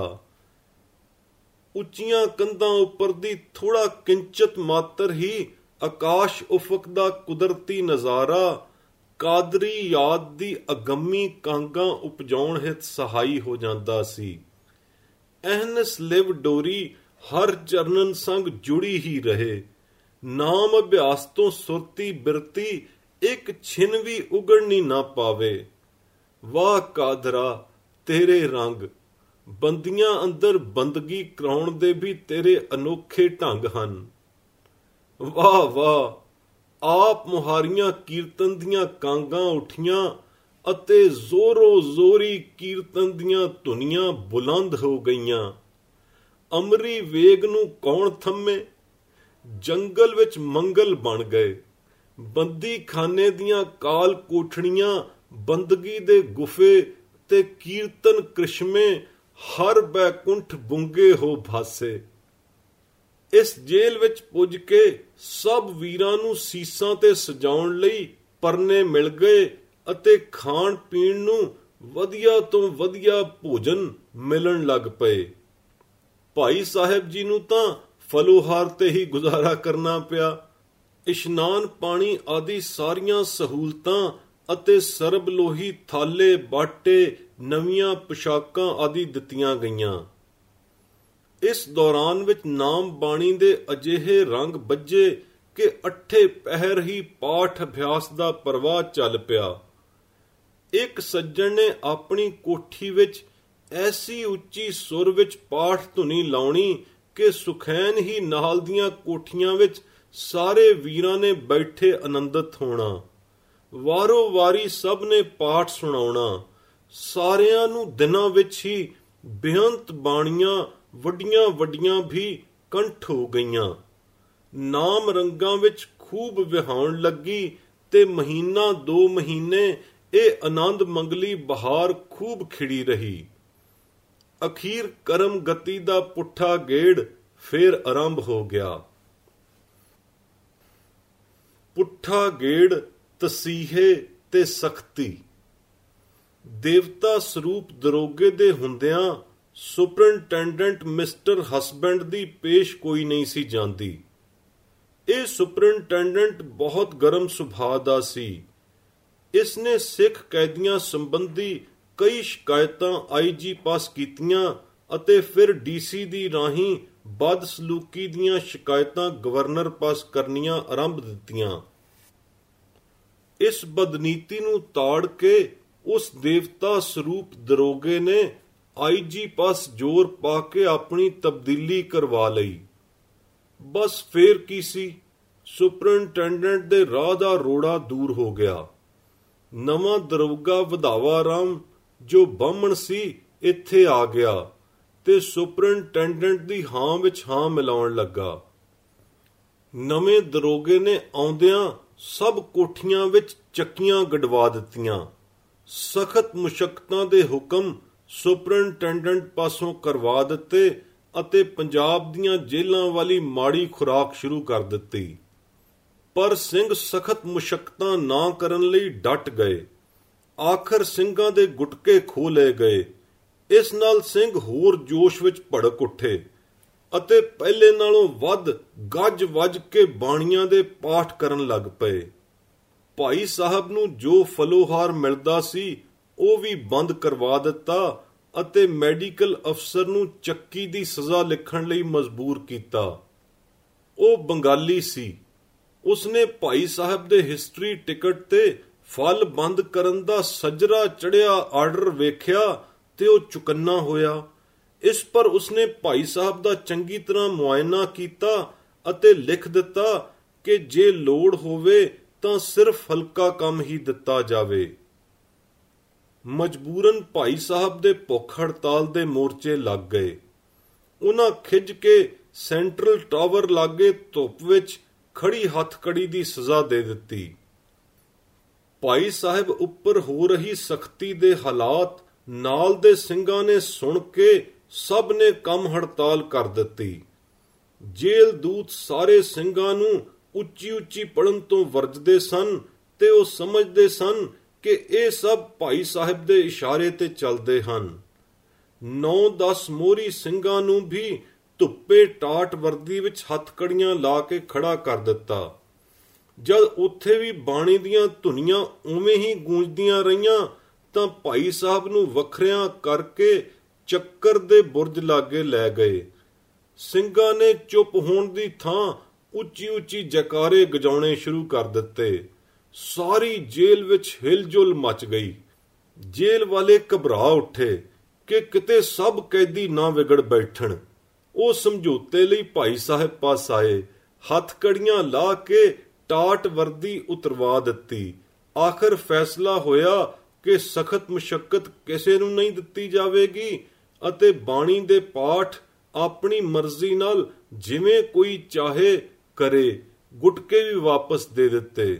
ਉੱਚੀਆਂ ਕੰਧਾਂ ਉੱਪਰ ਦੀ ਥੋੜਾ ਕਿੰਚਤ ਮਾਤਰ ਹੀ ਆਕਾਸ਼ ਉਫਕ ਦਾ ਕੁਦਰਤੀ ਨਜ਼ਾਰਾ ਕਾਦਰੀ ਯਾਦ ਦੀ ਅਗੰਮੀ ਕਾਂਗਾਂ ਉਪਜਾਉਣ ਹਿਤ ਸਹਾਈ ਹੋ ਜਾਂਦਾ ਸੀ। ਅਹਨਸ ਲਿਵ ਡੋਰੀ ਹਰ ਚਰਨਨ ਸੰਗ ਜੁੜੀ ਹੀ ਰਹੇ। ਨਾਮ ਅਭਿਆਸ ਤੋਂ ਸੁਰਤੀ ਬਿਰਤੀ ਇੱਕ ਛਿਨ ਵੀ ਉਗੜਨੀ ਨਾ ਪਾਵੇ। ਵਾਹ ਕਾਦਰਾ ਤੇਰੇ ਰੰਗ, ਬੰਦੀਆਂ ਅੰਦਰ ਬੰਦਗੀ ਕਰਾਉਣ ਦੇ ਵੀ ਤੇਰੇ ਅਨੋਖੇ ਢੰਗ ਹਨ। ਵਾਹ ਵਾਹ, ਆਪ ਮੁਹਾਰੀਆਂ ਕੀਰਤਨ ਦੀਆਂ ਕਾਂਗਾਂ ਉੱਠੀਆਂ ਅਤੇ ਜ਼ੋਰੋ ਜ਼ੋਰੀ ਕੀਰਤਨ ਦੀਆਂ ਧੁਨੀਆਂ ਬੁਲੰਦ ਹੋ ਗਈਆਂ। ਅਮਰੀ ਵੇਗ ਨੂੰ ਕੌਣ ਥੰਮੇ? ਜੰਗਲ ਵਿੱਚ ਮੰਗਲ ਬਣ ਗਏ। ਬੰਦੀ ਖਾਨੇ ਦੀਆਂ ਕਾਲ ਕੋਠੜੀਆਂ, ਬੰਦਗੀ ਦੇ ਗੁਫੇ ਤੇ ਕੀਰਤਨ ਕ੍ਰਿਸ਼ਮੇ ਹਰ ਬੈਕੁੰਠ ਬੁੰਗੇ ਹੋ ਭਾਸੇ। ਇਸ ਜੇਲ੍ਹ ਵਿੱਚ ਪੁੱਜ ਕੇ ਸਭ ਵੀਰਾਂ ਨੂੰ ਸੀਸਾਂ ਤੇ ਸਜਾਉਣ ਲਈ ਪਰਨੇ ਮਿਲ ਗਏ ਅਤੇ ਖਾਣ ਪੀਣ ਨੂੰ ਵਧੀਆ ਤੋਂ ਵਧੀਆ ਭੋਜਨ ਮਿਲਣ ਲੱਗ ਪਏ। ਭਾਈ ਸਾਹਿਬ ਜੀ ਨੂੰ ਤਾਂ ਫਲੋਹਾਰ ਤੇ ਹੀ ਗੁਜ਼ਾਰਾ ਕਰਨਾ ਪਿਆ। ਇਸ਼ਨਾਨ ਪਾਣੀ ਆਦਿ ਸਾਰੀਆਂ ਸਹੂਲਤਾਂ ਅਤੇ ਸਰਬ ਲੋਹੀ ਥਾਲੇ ਬਾਟੇ, ਨਵੀਆਂ ਪੁਸ਼ਾਕਾਂ ਆਦਿ ਦਿੱਤੀਆਂ ਗਈਆਂ। ਇਸ ਦੌਰਾਨ ਵਿੱਚ ਨਾਮ ਬਾਣੀ ਦੇ ਅਜਿਹੇ ਰੰਗ ਬੱਝੇ ਕਿ ਅੱਠੇ ਪਹਿਰ ਹੀ ਪਾਠ ਅਭਿਆਸ ਦਾ ਪ੍ਰਵਾਹ ਚੱਲ ਪਿਆ। ਇੱਕ ਸੱਜਣ ਨੇ ਆਪਣੀ ਕੋਠੀ ਵਿੱਚ ਐਸੀ ਉੱਚੀ ਸੁਰ ਵਿੱਚ ਪਾਠ ਧੁਨੀ ਲਾਉਣੀ ਕਿ ਸੁਖੈਨ ਹੀ ਨਾਲ ਦੀਆਂ ਕੋਠੀਆਂ ਵਿੱਚ ਸਾਰੇ ਵੀਰਾਂ ਨੇ ਬੈਠੇ ਆਨੰਦਿਤ ਹੋਣਾ। ਵਾਰੋ ਵਾਰੀ ਸਭ ਨੇ ਪਾਠ ਸੁਣਾਉਣਾ। ਸਾਰਿਆਂ ਨੂੰ ਦਿਨਾਂ ਵਿੱਚ ਹੀ ਬੇਅੰਤ ਬਾਣੀਆਂ ਵੱਡੀਆਂ ਵੱਡੀਆਂ ਵੀ ਕੰਠ ਹੋ ਗਈਆਂ। ਨਾਮ ਰੰਗਾਂ ਵਿੱਚ ਖੂਬ ਵਿਹਾਉਣ ਲੱਗੀ ਤੇ ਮਹੀਨਾ ਦੋ ਮਹੀਨੇ ਇਹ ਆਨੰਦ ਮੰਗਲੀ ਬਹਾਰ ਖੂਬ ਖਿੜੀ ਰਹੀ। ਅਖੀਰ ਕਰਮ ਗਤੀ ਦਾ ਪੁੱਠਾ ਗੇੜ ਫੇਰ ਆਰੰਭ ਹੋ ਗਿਆ। ਪੁੱਠਾ ਗੇੜ ਤਸੀਹੇ ਤੇ ਸਖਤੀ। ਦੇਵਤਾ ਸਰੂਪ ਦਰੋਗੇ ਦੇ ਹੁੰਦਿਆਂ ਸੁਪਰਿੰਟੈਂਡੈਂਟ ਮਿਸਟਰ ਹਸਬੈਂਡ ਦੀ ਪੇਸ਼ ਕੋਈ ਨਹੀਂ ਸੀ ਜਾਂਦੀ। ਇਹ ਸੁਪਰਿੰਟੈਂਡੈਂਟ ਬਹੁਤ ਗਰਮ ਸੁਭਾਅ ਦਾ ਸੀ। ਇਸ ਨੇ ਸਿੱਖ ਕੈਦੀਆਂ ਸੰਬੰਧੀ ਕਈ ਸ਼ਿਕਾਇਤਾਂ ਆਈ ਜੀ ਪਾਸ ਕੀਤੀਆਂ ਅਤੇ ਫਿਰ ਡੀ ਸੀ ਦੀ ਰਾਹੀਂ ਬਦਸਲੂਕੀ ਦੀਆਂ ਸ਼ਿਕਾਇਤਾਂ ਗਵਰਨਰ ਪਾਸ ਕਰਨੀਆਂ ਆਰੰਭ ਦਿੱਤੀਆਂ। ਇਸ ਬਦਨੀਤੀ ਨੂੰ ਤਾੜ ਕੇ ਉਸ ਦੇਵਤਾ ਸਰੂਪ ਦਰੋਗੇ ਨੇ ਆਈ ਜੀ ਪਾਸ ਜ਼ੋਰ ਪਾ ਕੇ ਆਪਣੀ ਤਬਦੀਲੀ ਕਰਵਾ ਲਈ। ਬਸ ਫੇਰ ਕੀ ਸੀ, ਸੁਪਰਿੰਟੈਂਡੈਂਟ ਦੇ ਰਾਹ ਦਾ ਰੋੜਾ ਦੂਰ ਹੋ ਗਿਆ। ਨਵਾਂ ਦਰੋਗਾ ਵਧਾਵਾ ਰਾਮ ਜੋ ਬਾਹਮਣ ਸੀ ਇੱਥੇ ਆ ਗਿਆ ਤੇ ਸੁਪਰਿੰਟੈਂਡੈਂਟ ਦੀ ਹਾਂ ਵਿੱਚ ਹਾਂ ਮਿਲਾਉਣ ਲੱਗਾ। ਨਵੇਂ ਦਰੋਗੇ ਨੇ ਆਉਂਦਿਆਂ ਸਭ ਕੋਠੀਆਂ ਵਿੱਚ ਚੱਕੀਆਂ ਗੜਵਾ ਦਿੱਤੀਆਂ। ਸਖਤ ਮੁਸ਼ੱਕਤਾਂ ਦੇ ਹੁਕਮ ਸੁਪਰਿੰਟੈਂਡੈਂਟ ਪਾਸੋਂ ਕਰਵਾ ਦਿੱਤੇ ਅਤੇ ਪੰਜਾਬ ਦੀਆਂ ਜੇਲ੍ਹਾਂ ਵਾਲੀ ਮਾੜੀ ਖੁਰਾਕ ਸ਼ੁਰੂ ਕਰ ਦਿੱਤੀ। ਪਰ ਸਿੰਘ ਸਖਤ ਮੁਸ਼ੱਕਤਾਂ ਨਾ ਕਰਨ ਲਈ ਡਟ ਗਏ। ਆਖਰ ਸਿੰਘਾਂ ਦੇ ਗੁਟਕੇ ਖੋਹ ਲਏ ਗਏ। ਇਸ ਨਾਲ ਸਿੰਘ ਹੋਰ ਜੋਸ਼ ਵਿੱਚ ਭੜਕ ਉੱਠੇ ਅਤੇ ਪਹਿਲੇ ਨਾਲੋਂ ਵੱਧ ਗੱਜ ਵੱਜ ਕੇ ਬਾਣੀਆਂ ਦੇ ਪਾਠ ਕਰਨ ਲੱਗ ਪਏ। ਭਾਈ ਸਾਹਿਬ ਨੂੰ ਜੋ ਫਲੋਹਾਰ ਮਿਲਦਾ ਸੀ ਉਹ ਵੀ ਬੰਦ ਕਰਵਾ ਦਿੱਤਾ ਅਤੇ ਮੈਡੀਕਲ ਅਫਸਰ ਨੂੰ ਚੱਕੀ ਦੀ ਸਜ਼ਾ ਲਿਖਣ ਲਈ ਮਜਬੂਰ ਕੀਤਾ। ਉਹ ਬੰਗਾਲੀ ਸੀ। ਉਸਨੇ ਭਾਈ ਸਾਹਿਬ ਦੇ ਹਿਸਟਰੀ ਟਿਕਟ ਤੇ ਫਲ ਬੰਦ ਕਰਨ ਦਾ ਸੱਜਰਾ ਚੜਿਆ ਆਰਡਰ ਵੇਖਿਆ ਤੇ ਉਹ ਚੁਕੰਨਾ ਹੋਇਆ। ਇਸ ਪਰ ਉਸਨੇ ਭਾਈ ਸਾਹਿਬ ਦਾ ਚੰਗੀ ਤਰ੍ਹਾਂ ਮੁਆਇਨਾ ਕੀਤਾ ਅਤੇ ਲਿਖ ਦਿੱਤਾ ਕਿ ਜੇ ਲੋੜ ਹੋਵੇ ਤਾਂ ਸਿਰਫ ਹਲਕਾ ਕੰਮ ਹੀ ਦਿੱਤਾ ਜਾਵੇ। ਮਜਬੂਰਨ ਭਾਈ ਸਾਹਿਬ ਦੇ ਭੁੱਖ ਹੜਤਾਲ ਦੇ ਮੋਰਚੇ ਲੱਗ ਗਏ। ਉਹਨਾਂ ਖਿੱਚ ਕੇ ਸੈਂਟਰਲ ਟਾਵਰ ਲਾਗੇ ਧੁੱਪ ਵਿੱਚ ਖੜੀ ਹੱਥਕੜੀ ਦੀ ਸਜ਼ਾ ਦੇ ਦਿੱਤੀ। ਭਾਈ ਸਾਹਿਬ ਉੱਪਰ ਹੋ ਰਹੀ ਸਖਤੀ ਦੇ ਹਾਲਾਤ ਨਾਲ ਦੇ ਸਿੰਘਾਂ ਨੇ ਸੁਣ ਕੇ ਸਭ ਨੇ ਕੰਮ ਹੜਤਾਲ ਕਰ ਦਿੱਤੀ। ਜੇਲ੍ਹ ਦੂਤ ਸਾਰੇ ਸਿੰਘਾਂ ਨੂੰ ਉੱਚੀ ਉੱਚੀ ਪੜਨ ਤੋਂ ਵਰਜਦੇ ਸਨ ਤੇ ਉਹ ਸਮਝਦੇ ਸਨ ਕਿ ਇਹ ਸਭ ਭਾਈ ਸਾਹਿਬ ਦੇ ਇਸ਼ਾਰੇ ਤੇ ਚੱਲਦੇ ਹਨ। ਨੌ ਦਸ ਮੋਹਰੀ ਸਿੰਘਾਂ ਨੂੰ ਵੀ ਧੁੱਪੇ ਟਾਟ ਵਰਦੀ ਵਿੱਚ ਹੱਥਕੜੀਆਂ ਲਾ ਕੇ ਖੜਾ ਕਰ ਦਿੱਤਾ। ਜਦ ਉੱਥੇ ਵੀ ਬਾਣੀ ਦੀਆਂ ਧੁਨੀਆਂ ਉਵੇਂ ਹੀ ਗੂੰਜਦੀਆਂ ਰਹੀਆਂ ਤਾਂ ਭਾਈ ਸਾਹਿਬ ਨੂੰ ਵੱਖਰਿਆਂ ਕਰਕੇ ਚੱਕਰ ਦੇ ਬੁਰਜ ਲਾਗੇ ਲੈ ਗਏ। ਸਿੰਘਾਂ ਨੇ ਚੁੱਪ ਹੋਣ ਦੀ ਥਾਂ ਉੱਚੀ ਉੱਚੀ ਜੈਕਾਰੇ ਗਜਾਉਣੇ ਸ਼ੁਰੂ ਕਰ ਦਿੱਤੇ। ਸਾਰੀ ਜੇਲ੍ਹ ਵਿੱਚ ਹਿਲਜੁਲ ਮਚ ਗਈ। ਜੇਲ੍ਹ ਵਾਲੇ ਘਬਰਾ ਉੱਠੇ ਕਿ ਕਿਤੇ ਸਭ ਕੈਦੀ ਨਾ ਵਿਗੜ ਬੈਠਣ। ਉਹ ਸਮਝੌਤੇ ਲਈ ਭਾਈ ਸਾਹਿਬ ਪਾਸ ਆਏ। ਹੱਥਕੜੀਆਂ ਲਾ ਕੇ ਟਾਟ ਵਰਦੀ ਉਤਰਵਾ ਦਿੱਤੀ। ਆਖਰ ਫੈਸਲਾ ਹੋਇਆ ਕਿ ਸਖਤ ਮੁਸ਼ੱਕਤ ਕਿਸੇ ਨੂੰ ਨਹੀਂ ਦਿੱਤੀ ਜਾਵੇਗੀ ਅਤੇ ਬਾਣੀ ਦੇ ਪਾਠ ਆਪਣੀ ਮਰਜ਼ੀ ਨਾਲ ਜਿਵੇਂ ਕੋਈ ਚਾਹੇ ਕਰੇ। ਗੁਟਕੇ ਵੀ ਵਾਪਸ ਦੇ ਦਿੱਤੇ।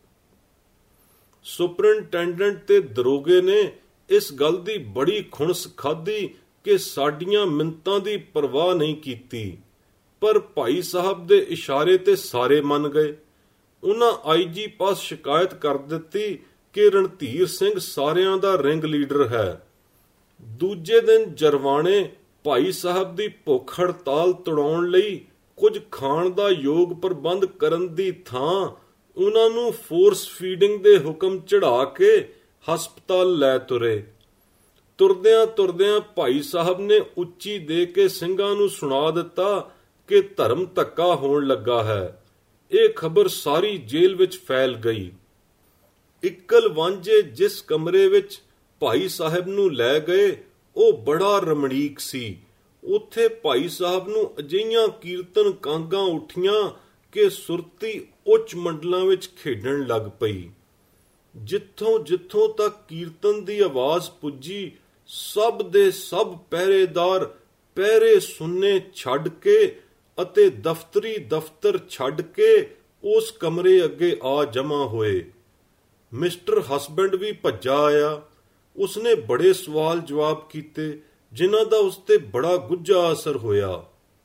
ਸੁਪਰਿੰਟੈਂਡੈਂਟ ਤੇ ਦਰੋਗੇ ਨੇ ਇਸ ਗੱਲ ਦੀ ਬੜੀ ਖੁਣਸ ਖਾਧੀ ਕਿ ਸਾਡੀਆਂ ਮਿੰਤਾਂ ਦੀ ਪਰਵਾਹ ਨਹੀਂ ਕੀਤੀ, ਪਰ ਭਾਈ ਸਾਹਿਬ ਦੇ ਇਸ਼ਾਰੇ ਤੇ ਸਾਰੇ ਮੰਨ ਗਏ। ਉਹਨਾਂ ਆਈ ਜੀ ਪਾਸ ਸ਼ਿਕਾਇਤ ਕਰ ਦਿੱਤੀ ਕਿ ਰਣਧੀਰ ਸਿੰਘ ਸਾਰਿਆਂ ਦਾ ਰਿੰਗ ਲੀਡਰ ਹੈ। ਦੂਜੇ ਦਿਨ ਜਰਵਾਣੇ ਭਾਈ ਸਾਹਿਬ ਦੀ ਭੁੱਖ ਹੜਤਾਲ ਤੁੜਾਉਣ ਲਈ ਕੁਝ ਖਾਣ ਦਾ ਯੋਗ ਪ੍ਰਬੰਧ ਕਰਨ ਦੀ ਥਾਂ ਉਹਨਾਂ ਨੂੰ ਫੋਰਸ ਫੀਡਿੰਗ ਦੇ ਹੁਕਮ ਚੜਾ ਕੇ ਹਸਪਤਾਲ ਲੈ ਤੁਰੇ। ਤੁਰਦਿਆਂ ਤੁਰਦਿਆਂ ਭਾਈ ਸਾਹਿਬ ਨੇ ਉੱਚੀ ਦੇ ਕੇ ਸਿੰਘਾਂ ਨੂੰ ਸੁਣਾ ਦਿੱਤਾ ਕਿ ਧਰਮ ਧੱਕਾ ਹੋਣ ਲੱਗਾ ਹੈ। ਇਹ ਖਬਰ ਸਾਰੀ ਜੇਲ੍ਹ ਵਿੱਚ ਫੈਲ ਗਈ। ਇਕਲ ਵਾਂਝੇ ਜਿਸ ਕਮਰੇ ਵਿੱਚ ਭਾਈ ਸਾਹਿਬ ਨੂੰ ਲੈ ਗਏ ਉਹ ਬੜਾ ਰਮਣੀਕ ਸੀ। ਉੱਥੇ ਭਾਈ ਸਾਹਿਬ ਨੂੰ ਅਜਿਹੀਆਂ ਕੀਰਤਨ ਕਾਂਗਾਂ ਉੱਠੀਆਂ ਕਿ ਸੁਰਤੀ ਉੱਚ ਮੰਡਲਾਂ ਵਿੱਚ ਖੇਡਣ ਲੱਗ ਪਈ। ਜਿੱਥੋਂ ਜਿੱਥੋਂ ਤੱਕ ਕੀਰਤਨ ਦੀ ਆਵਾਜ਼ ਪੁੱਜੀ, ਸਭ ਦੇ ਸਭ ਪਹਿਰੇਦਾਰ ਪਹਿਰੇ ਸੁੰਨੇ ਛੱਡ ਕੇ ਅਤੇ ਦਫ਼ਤਰੀ ਦਫ਼ਤਰ ਛੱਡ ਕੇ ਉਸ ਕਮਰੇ ਅੱਗੇ ਆ ਜਮ੍ਹਾਂ ਹੋਏ। ਮਿਸਟਰ ਹਸਬੈਂਡ ਵੀ ਭੱਜਾ ਆਇਆ। ਉਸਨੇ ਬੜੇ ਸਵਾਲ ਜਵਾਬ ਕੀਤੇ ਜਿਨ੍ਹਾਂ ਦਾ ਉਸ ਤੇ ਬੜਾ ਗੁੱਝਾ ਅਸਰ ਹੋਇਆ।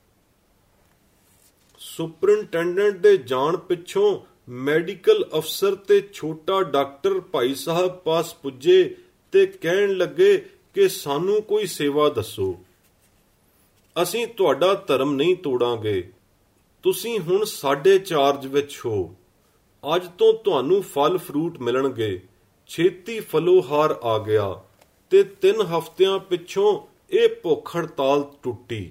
ਸੁਪਰਿੰਟੈਂਡੈਂਟ ਦੇ ਜਾਣ ਪਿੱਛੋਂ ਮੈਡੀਕਲ ਅਫਸਰ ਤੇ ਛੋਟਾ ਡਾਕਟਰ ਭਾਈ ਸਾਹਿਬ ਪਾਸ ਪੁੱਜੇ ਤੇ ਕਹਿਣ ਲੱਗੇ ਕਿ ਸਾਨੂੰ ਕੋਈ ਸੇਵਾ ਦੱਸੋ। ਅਸੀਂ ਤੁਹਾਡਾ ਧਰਮ ਨਹੀਂ ਤੋੜਾਂਗੇ। ਤੁਸੀਂ ਹੁਣ ਸਾਡੇ ਚਾਰਜ ਵਿੱਚ ਹੋ। ਅੱਜ ਤੋਂ ਤੁਹਾਨੂੰ ਫਲ ਫਰੂਟ ਮਿਲਣਗੇ। ਛੇਤੀ ਫਲੋਹਾਰ ਆ ਗਿਆ ਤੇ ਤਿੰਨ ਹਫ਼ਤਿਆਂ ਪਿੱਛੋਂ ਇਹ ਭੁੱਖ ਹੜਤਾਲ ਟੁੱਟੀ।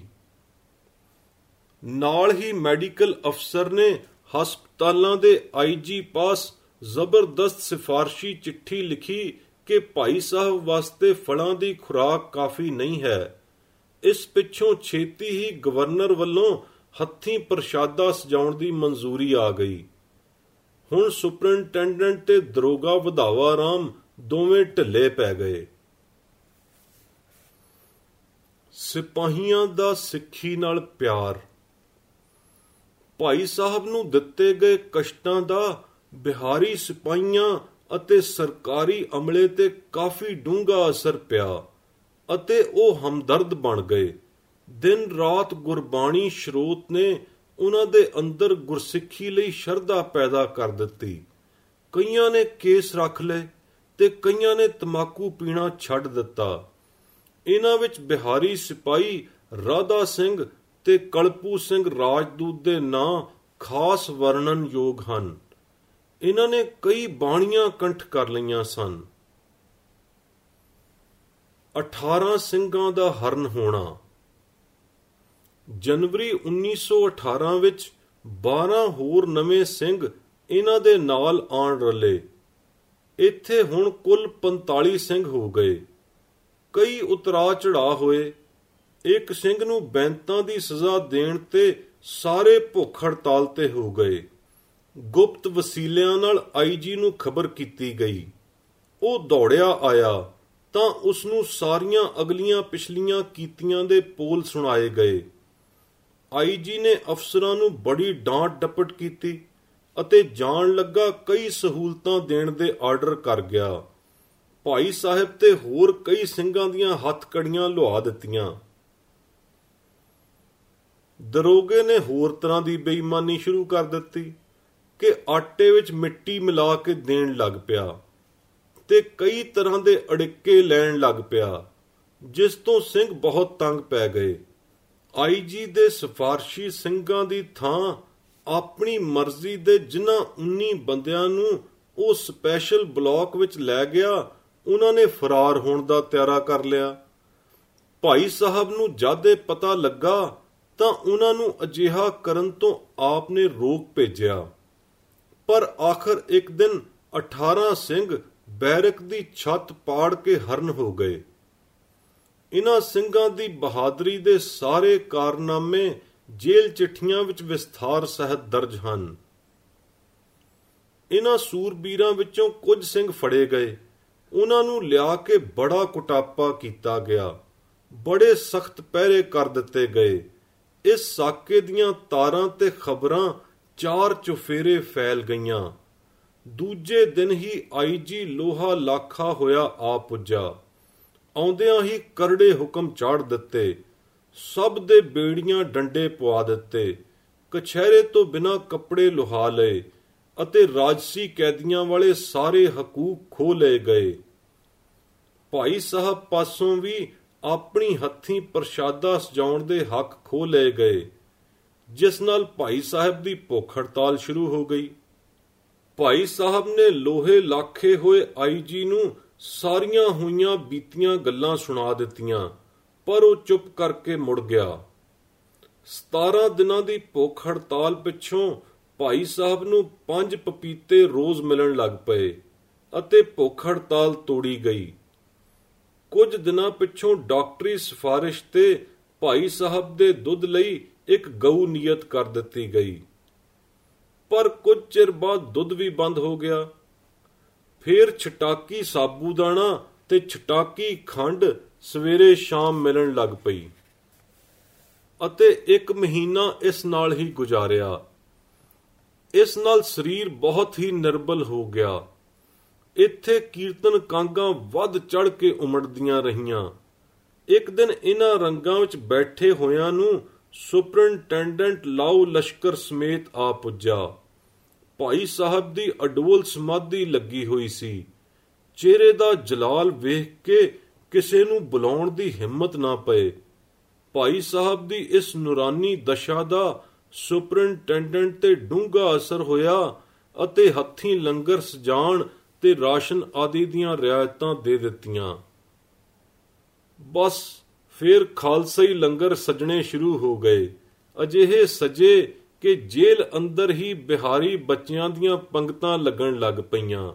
ਨਾਲ ਹੀ ਮੈਡੀਕਲ ਅਫਸਰ ਨੇ ਹਸਪਤਾਲਾਂ ਦੇ ਆਈ ਜੀ ਪਾਸ ਜ਼ਬਰਦਸਤ ਸਿਫਾਰਸ਼ੀ ਚਿੱਠੀ ਲਿਖੀ ਕਿ ਭਾਈ ਸਾਹਿਬ ਵਾਸਤੇ ਫਲਾਂ ਦੀ ਖੁਰਾਕ ਕਾਫੀ ਨਹੀਂ ਹੈ। ਇਸ ਪਿੱਛੋਂ ਛੇਤੀ ਹੀ ਗਵਰਨਰ ਵੱਲੋਂ ਹੱਥੀਂ ਪ੍ਰਸ਼ਾਦਾ ਸਜਾਉਣ ਦੀ ਮਨਜ਼ੂਰੀ ਆ ਗਈ। ਹੁਣ ਸੁਪਰਿੰਟੈਂਡੈਂਟ ਤੇ ਦਰੋਗਾ ਵਧਾਵਾ ਰਾਮ ਦੋਵੇਂ ਢਿੱਲੇ ਪੈ ਗਏ। ਸਿਪਾਹੀਆਂ ਦਾ ਸਿੱਖੀ ਨਾਲ ਪਿਆਰ। ਭਾਈ ਸਾਹਿਬ ਨੂੰ ਦਿੱਤੇ ਗਏ ਕਸ਼ਟਾਂ ਦਾ ਬਿਹਾਰੀ ਸਿਪਾਹੀਆਂ ਅਤੇ ਸਰਕਾਰੀ ਅਮਲੇ ਤੇ ਕਾਫੀ ਡੂੰਘਾ ਅਸਰ ਪਿਆ ਅਤੇ ਉਹ ਹਮਦਰਦ ਬਣ ਗਏ। ਦਿਨ ਰਾਤ ਗੁਰਬਾਣੀ ਸਰੋਤ ਨੇ ਉਹਨਾਂ ਦੇ ਅੰਦਰ ਗੁਰਸਿੱਖੀ ਲਈ ਸ਼ਰਧਾ ਪੈਦਾ ਕਰ ਦਿੱਤੀ। ਕਈਆਂ ਨੇ ਕੇਸ ਰੱਖ ਲਏ ਤੇ ਕਈਆਂ ਨੇ ਤਮਾਕੂ ਪੀਣਾ ਛੱਡ ਦਿੱਤਾ। ਇਹਨਾਂ ਵਿੱਚ ਬਿਹਾਰੀ ਸਿਪਾਹੀ ਰਾਧਾ ਸਿੰਘ ਤੇ ਕਲਪੂ ਸਿੰਘ ਰਾਜਦੂਤ ਦੇ ਨਾਂ ਖਾਸ ਵਰਣਨਯੋਗ ਹਨ। ਇਹਨਾਂ ਨੇ ਕਈ ਬਾਣੀਆਂ ਕੰਠ ਕਰ ਲਈਆਂ ਸਨ। ਅਠਾਰਾਂ ਸਿੰਘਾਂ ਦਾ ਹਰਨ ਹੋਣਾ। ਜਨਵਰੀ ਉੱਨੀ ਸੌ ਅਠਾਰਾਂ ਵਿੱਚ ਬਾਰਾਂ ਹੋਰ ਨਵੇਂ ਸਿੰਘ ਇਹਨਾਂ ਦੇ ਨਾਲ ਆਣ ਰਲੇ। ਇੱਥੇ ਹੁਣ ਕੁੱਲ ਪੰਤਾਲੀ ਸਿੰਘ ਹੋ ਗਏ। ਕਈ ਉਤਰਾ ਚੜ੍ਹਾ ਹੋਏ। ਇੱਕ ਸਿੰਘ ਨੂੰ ਬੈਂਤਾਂ ਦੀ ਸਜ਼ਾ ਦੇਣ ਤੇ ਸਾਰੇ ਭੁੱਖ ਹੜਤਾਲ ਤੇ ਹੋ ਗਏ। ਗੁਪਤ ਵਸੀਲਿਆਂ ਨਾਲ ਆਈ ਜੀ ਨੂੰ ਖਬਰ ਕੀਤੀ ਗਈ। ਉਹ ਦੌੜਿਆ ਆਇਆ ਤਾਂ ਉਸ ਨੂੰ ਸਾਰੀਆਂ ਅਗਲੀਆਂ ਪਿਛਲੀਆਂ ਕੀਤੀਆਂ ਦੇ ਪੋਲ ਸੁਣਾਏ ਗਏ। ਆਈ ਜੀ ਨੇ ਅਫਸਰਾਂ ਨੂੰ ਬੜੀ ਡਾਂਟ ਡਪਟ ਕੀਤੀ ਅਤੇ ਜਾਣ ਲੱਗਾ ਕਈ ਸਹੂਲਤਾਂ ਦੇਣ ਦੇ ਆਰਡਰ ਕਰ ਗਿਆ। ਭਾਈ ਸਾਹਿਬ ਤੇ ਹੋਰ ਕਈ ਸਿੰਘਾਂ ਦੀਆਂ ਹੱਥਕੜੀਆਂ ਲੁਆ ਦਿੱਤੀਆਂ। ਦਰੋਗੇ ਨੇ ਹੋਰ ਤਰ੍ਹਾਂ ਦੀ ਬੇਈਮਾਨੀ ਸ਼ੁਰੂ ਕਰ ਦਿੱਤੀ ਕਿ ਆਟੇ ਵਿੱਚ ਮਿੱਟੀ ਮਿਲਾ ਕੇ ਦੇਣ ਲੱਗ ਪਿਆ ਤੇ ਕਈ ਤਰ੍ਹਾਂ ਦੇ ਅੜਿੱਕੇ ਲੈਣ ਲੱਗ ਪਿਆ, ਜਿਸ ਤੋਂ ਸਿੰਘ ਬਹੁਤ ਤੰਗ ਪੈ ਗਏ। ਆਈ ਜੀ ਦੇ ਸਿਫਾਰਸ਼ੀ ਸਿੰਘਾਂ ਦੀ ਥਾਂ ਆਪਣੀ ਮਰਜ਼ੀ ਦੇ ਜਿਨ੍ਹਾਂ ਉੱਨੀ ਬੰਦਿਆਂ ਨੂੰ ਉਹ ਸਪੈਸ਼ਲ ਬਲਾਕ ਵਿੱਚ ਲੈ ਗਿਆ, ਉਹਨਾਂ ਨੇ ਫਰਾਰ ਹੋਣ ਦਾ ਤਿਆਰਾ ਕਰ ਲਿਆ। ਭਾਈ ਸਾਹਿਬ ਨੂੰ ਜਦ ਇਹ ਪਤਾ ਲੱਗਾ ਤਾਂ ਉਹਨਾਂ ਨੂੰ ਅਜਿਹਾ ਕਰਨ ਤੋਂ ਆਪ ਨੇ ਰੋਕ ਭੇਜਿਆ। ਪਰ ਆਖਰ ਇੱਕ ਦਿਨ ਅਠਾਰਾਂ ਸਿੰਘ ਬੈਰਕ ਦੀ ਛੱਤ ਪਾੜ ਕੇ ਹਰਨ ਹੋ ਗਏ। ਇਹਨਾਂ ਸਿੰਘਾਂ ਦੀ ਬਹਾਦਰੀ ਦੇ ਸਾਰੇ ਕਾਰਨਾਮੇ ਜੇਲ੍ਹ ਚਿੱਠੀਆਂ ਵਿੱਚ ਵਿਸਥਾਰ ਸਹਿਤ ਦਰਜ ਹਨ। ਇਹਨਾਂ ਸੂਰਬੀਰਾਂ ਵਿੱਚੋਂ ਕੁਝ ਸਿੰਘ ਫੜੇ ਗਏ। ਉਹਨਾਂ ਨੂੰ ਲਿਆ ਕੇ ਬੜਾ ਕੁਟਾਪਾ ਕੀਤਾ ਗਿਆ। ਬੜੇ ਸਖਤ ਪਹਿਰੇ ਕਰ ਦਿੱਤੇ ਗਏ। ਇਸ ਸਾਕੇ ਦੀਆਂ ਤਾਰਾਂ ਤੇ ਖਬਰਾਂ ਚਾਰ ਚੁਫੇਰੇ ਫੈਲ ਗਈਆਂ। ਦੂਜੇ ਦਿਨ ਹੀ ਆਈ ਜੀ ਲੋਹਾ ਲਾਖਾ ਹੋਇਆ ਆ ਪੁੱਜਾ। ਆਉਂਦਿਆਂ ਹੀ ਕਰੜੇ ਹੁਕਮ ਚਾੜ ਦਿੱਤੇ। ਸਭ ਦੇ ਬੇੜੀਆਂ ਡੰਡੇ ਪਵਾ ਦਿੱਤੇ। ਕਛਹਿਰੇ ਤੋਂ ਬਿਨਾਂ ਕੱਪੜੇ ਲੁਹਾ ਲਏ ਅਤੇ ਰਾਜਸੀ ਕੈਦੀਆਂ ਵਾਲੇ ਸਾਰੇ ਹਕੂਕ ਖੋਹ ਲਏ ਗਏ। ਭਾਈ ਸਾਹਿਬ ਪਾਸੋਂ ਵੀ ਆਪਣੀ ਹੱਥੀਂ ਪ੍ਰਸ਼ਾਦਾ ਸਜਾਉਣ ਦੇ ਹੱਕ ਖੋਹ ਲਏ ਗਏ, ਜਿਸ ਨਾਲ ਭਾਈ ਸਾਹਿਬ ਦੀ ਭੁੱਖ ਹੜਤਾਲ ਸ਼ੁਰੂ ਹੋ ਗਈ। ਭਾਈ ਸਾਹਿਬ ਨੇ ਲੋਹੇ ਲਾਖੇ ਹੋਏ ਆਈ ਜੀ ਨੂੰ ਸਾਰੀਆਂ ਹੋਈਆਂ ਬੀਤੀਆਂ ਗੱਲਾਂ ਸੁਣਾ ਦਿੱਤੀਆਂ, ਪਰ ਉਹ ਚੁੱਪ ਕਰਕੇ ਮੁੜ ਗਿਆ। ਸਤਾਰਾਂ ਦਿਨਾਂ ਦੀ ਭੁੱਖ ਹੜਤਾਲ ਪਿੱਛੋਂ ਭਾਈ ਸਾਹਿਬ ਨੂੰ ਪੰਜ ਪਪੀਤੇ ਰੋਜ਼ ਮਿਲਣ ਲੱਗ ਪਏ ਅਤੇ ਭੁੱਖ ਹੜਤਾਲ ਤੋੜੀ ਗਈ। ਕੁਝ ਦਿਨਾਂ ਪਿੱਛੋਂ ਡਾਕਟਰੀ ਸਿਫਾਰਿਸ਼ ਤੇ ਭਾਈ ਸਾਹਿਬ ਦੇ ਦੁੱਧ ਲਈ ਇੱਕ ਗਊ ਨਿਯਤ ਕਰ ਦਿੱਤੀ ਗਈ। ਪਰ ਕੁਝ ਚਿਰ ਬਾਅਦ ਦੁੱਧ ਵੀ ਬੰਦ ਹੋ ਗਿਆ। ਫੇਰ ਛਟਾਕੀ ਸਾਬੂਦਾਣਾ ਤੇ ਛਟਾਕੀ ਖੰਡ ਸਵੇਰੇ ਸ਼ਾਮ ਮਿਲਣ ਲੱਗ ਪਈ ਅਤੇ ਇੱਕ ਮਹੀਨਾ ਇਸ ਨਾਲ ਹੀ ਗੁਜ਼ਾਰਿਆ। ਇਸ ਨਾਲ ਸਰੀਰ ਬਹੁਤ ਹੀ ਨਿਰਬਲ ਹੋ ਗਿਆ। ਇੱਥੇ ਕੀਰਤਨ ਕਾਂਗਾਂ ਵੱਧ ਚੜ ਕੇ ਉਮੜਦੀਆਂ ਰਹੀਆਂ। ਇੱਕ ਦਿਨ ਇਹਨਾਂ ਰੰਗਾਂ ਵਿੱਚ ਬੈਠੇ ਹੋਇਆਂ ਨੂੰ ਸੁਪਰਿੰਟੈਂਡੈਂਟ ਲਾਊ ਲਸ਼ਕਰ ਸਮੇਤ ਆ ਪੁੱਜਾ। ਭਾਈ ਸਾਹਿਬ ਦੀ ਅਡੋਲ ਸਮਾਧੀ ਲੱਗੀ ਹੋਈ ਸੀ। ਚਿਹਰੇ ਦਾ ਜਲਾਲ ਵੇਖ ਕੇ ਕਿਸੇ ਨੂੰ ਬੁਲਾਉਣ ਦੀ ਹਿੰਮਤ ਨਾ ਪਏ। ਭਾਈ ਸਾਹਿਬ ਦੀ ਇਸ ਨੂਰਾਨੀ ਦਸ਼ਾ ਦਾ ਸੁਪਰਿੰਟੈਂਡੈਂਟ ਤੇ ਡੂੰਘਾ ਅਸਰ ਹੋਇਆ ਅਤੇ ਹੱਥੀਂ ਲੰਗਰ ਸਜਾਣ ਤੇ ਰਾਸ਼ਨ ਆਦਿ ਦੀਆਂ ਰਿਆਇਤਾਂ ਦੇ ਦਿੱਤੀਆਂ। ਬਸ ਫਿਰ ਖਾਲਸਾਈ ਲੰਗਰ ਸਜਣੇ ਸ਼ੁਰੂ ਹੋ ਗਏ। ਅਜਿਹੇ ਸਜੇ ਕਿ ਜੇਲ੍ਹ ਅੰਦਰ ਹੀ ਬਿਹਾਰੀ ਬੱਚਿਆਂ ਦੀਆਂ ਪੰਗਤਾਂ ਲੱਗਣ ਲੱਗ ਪਈਆਂ।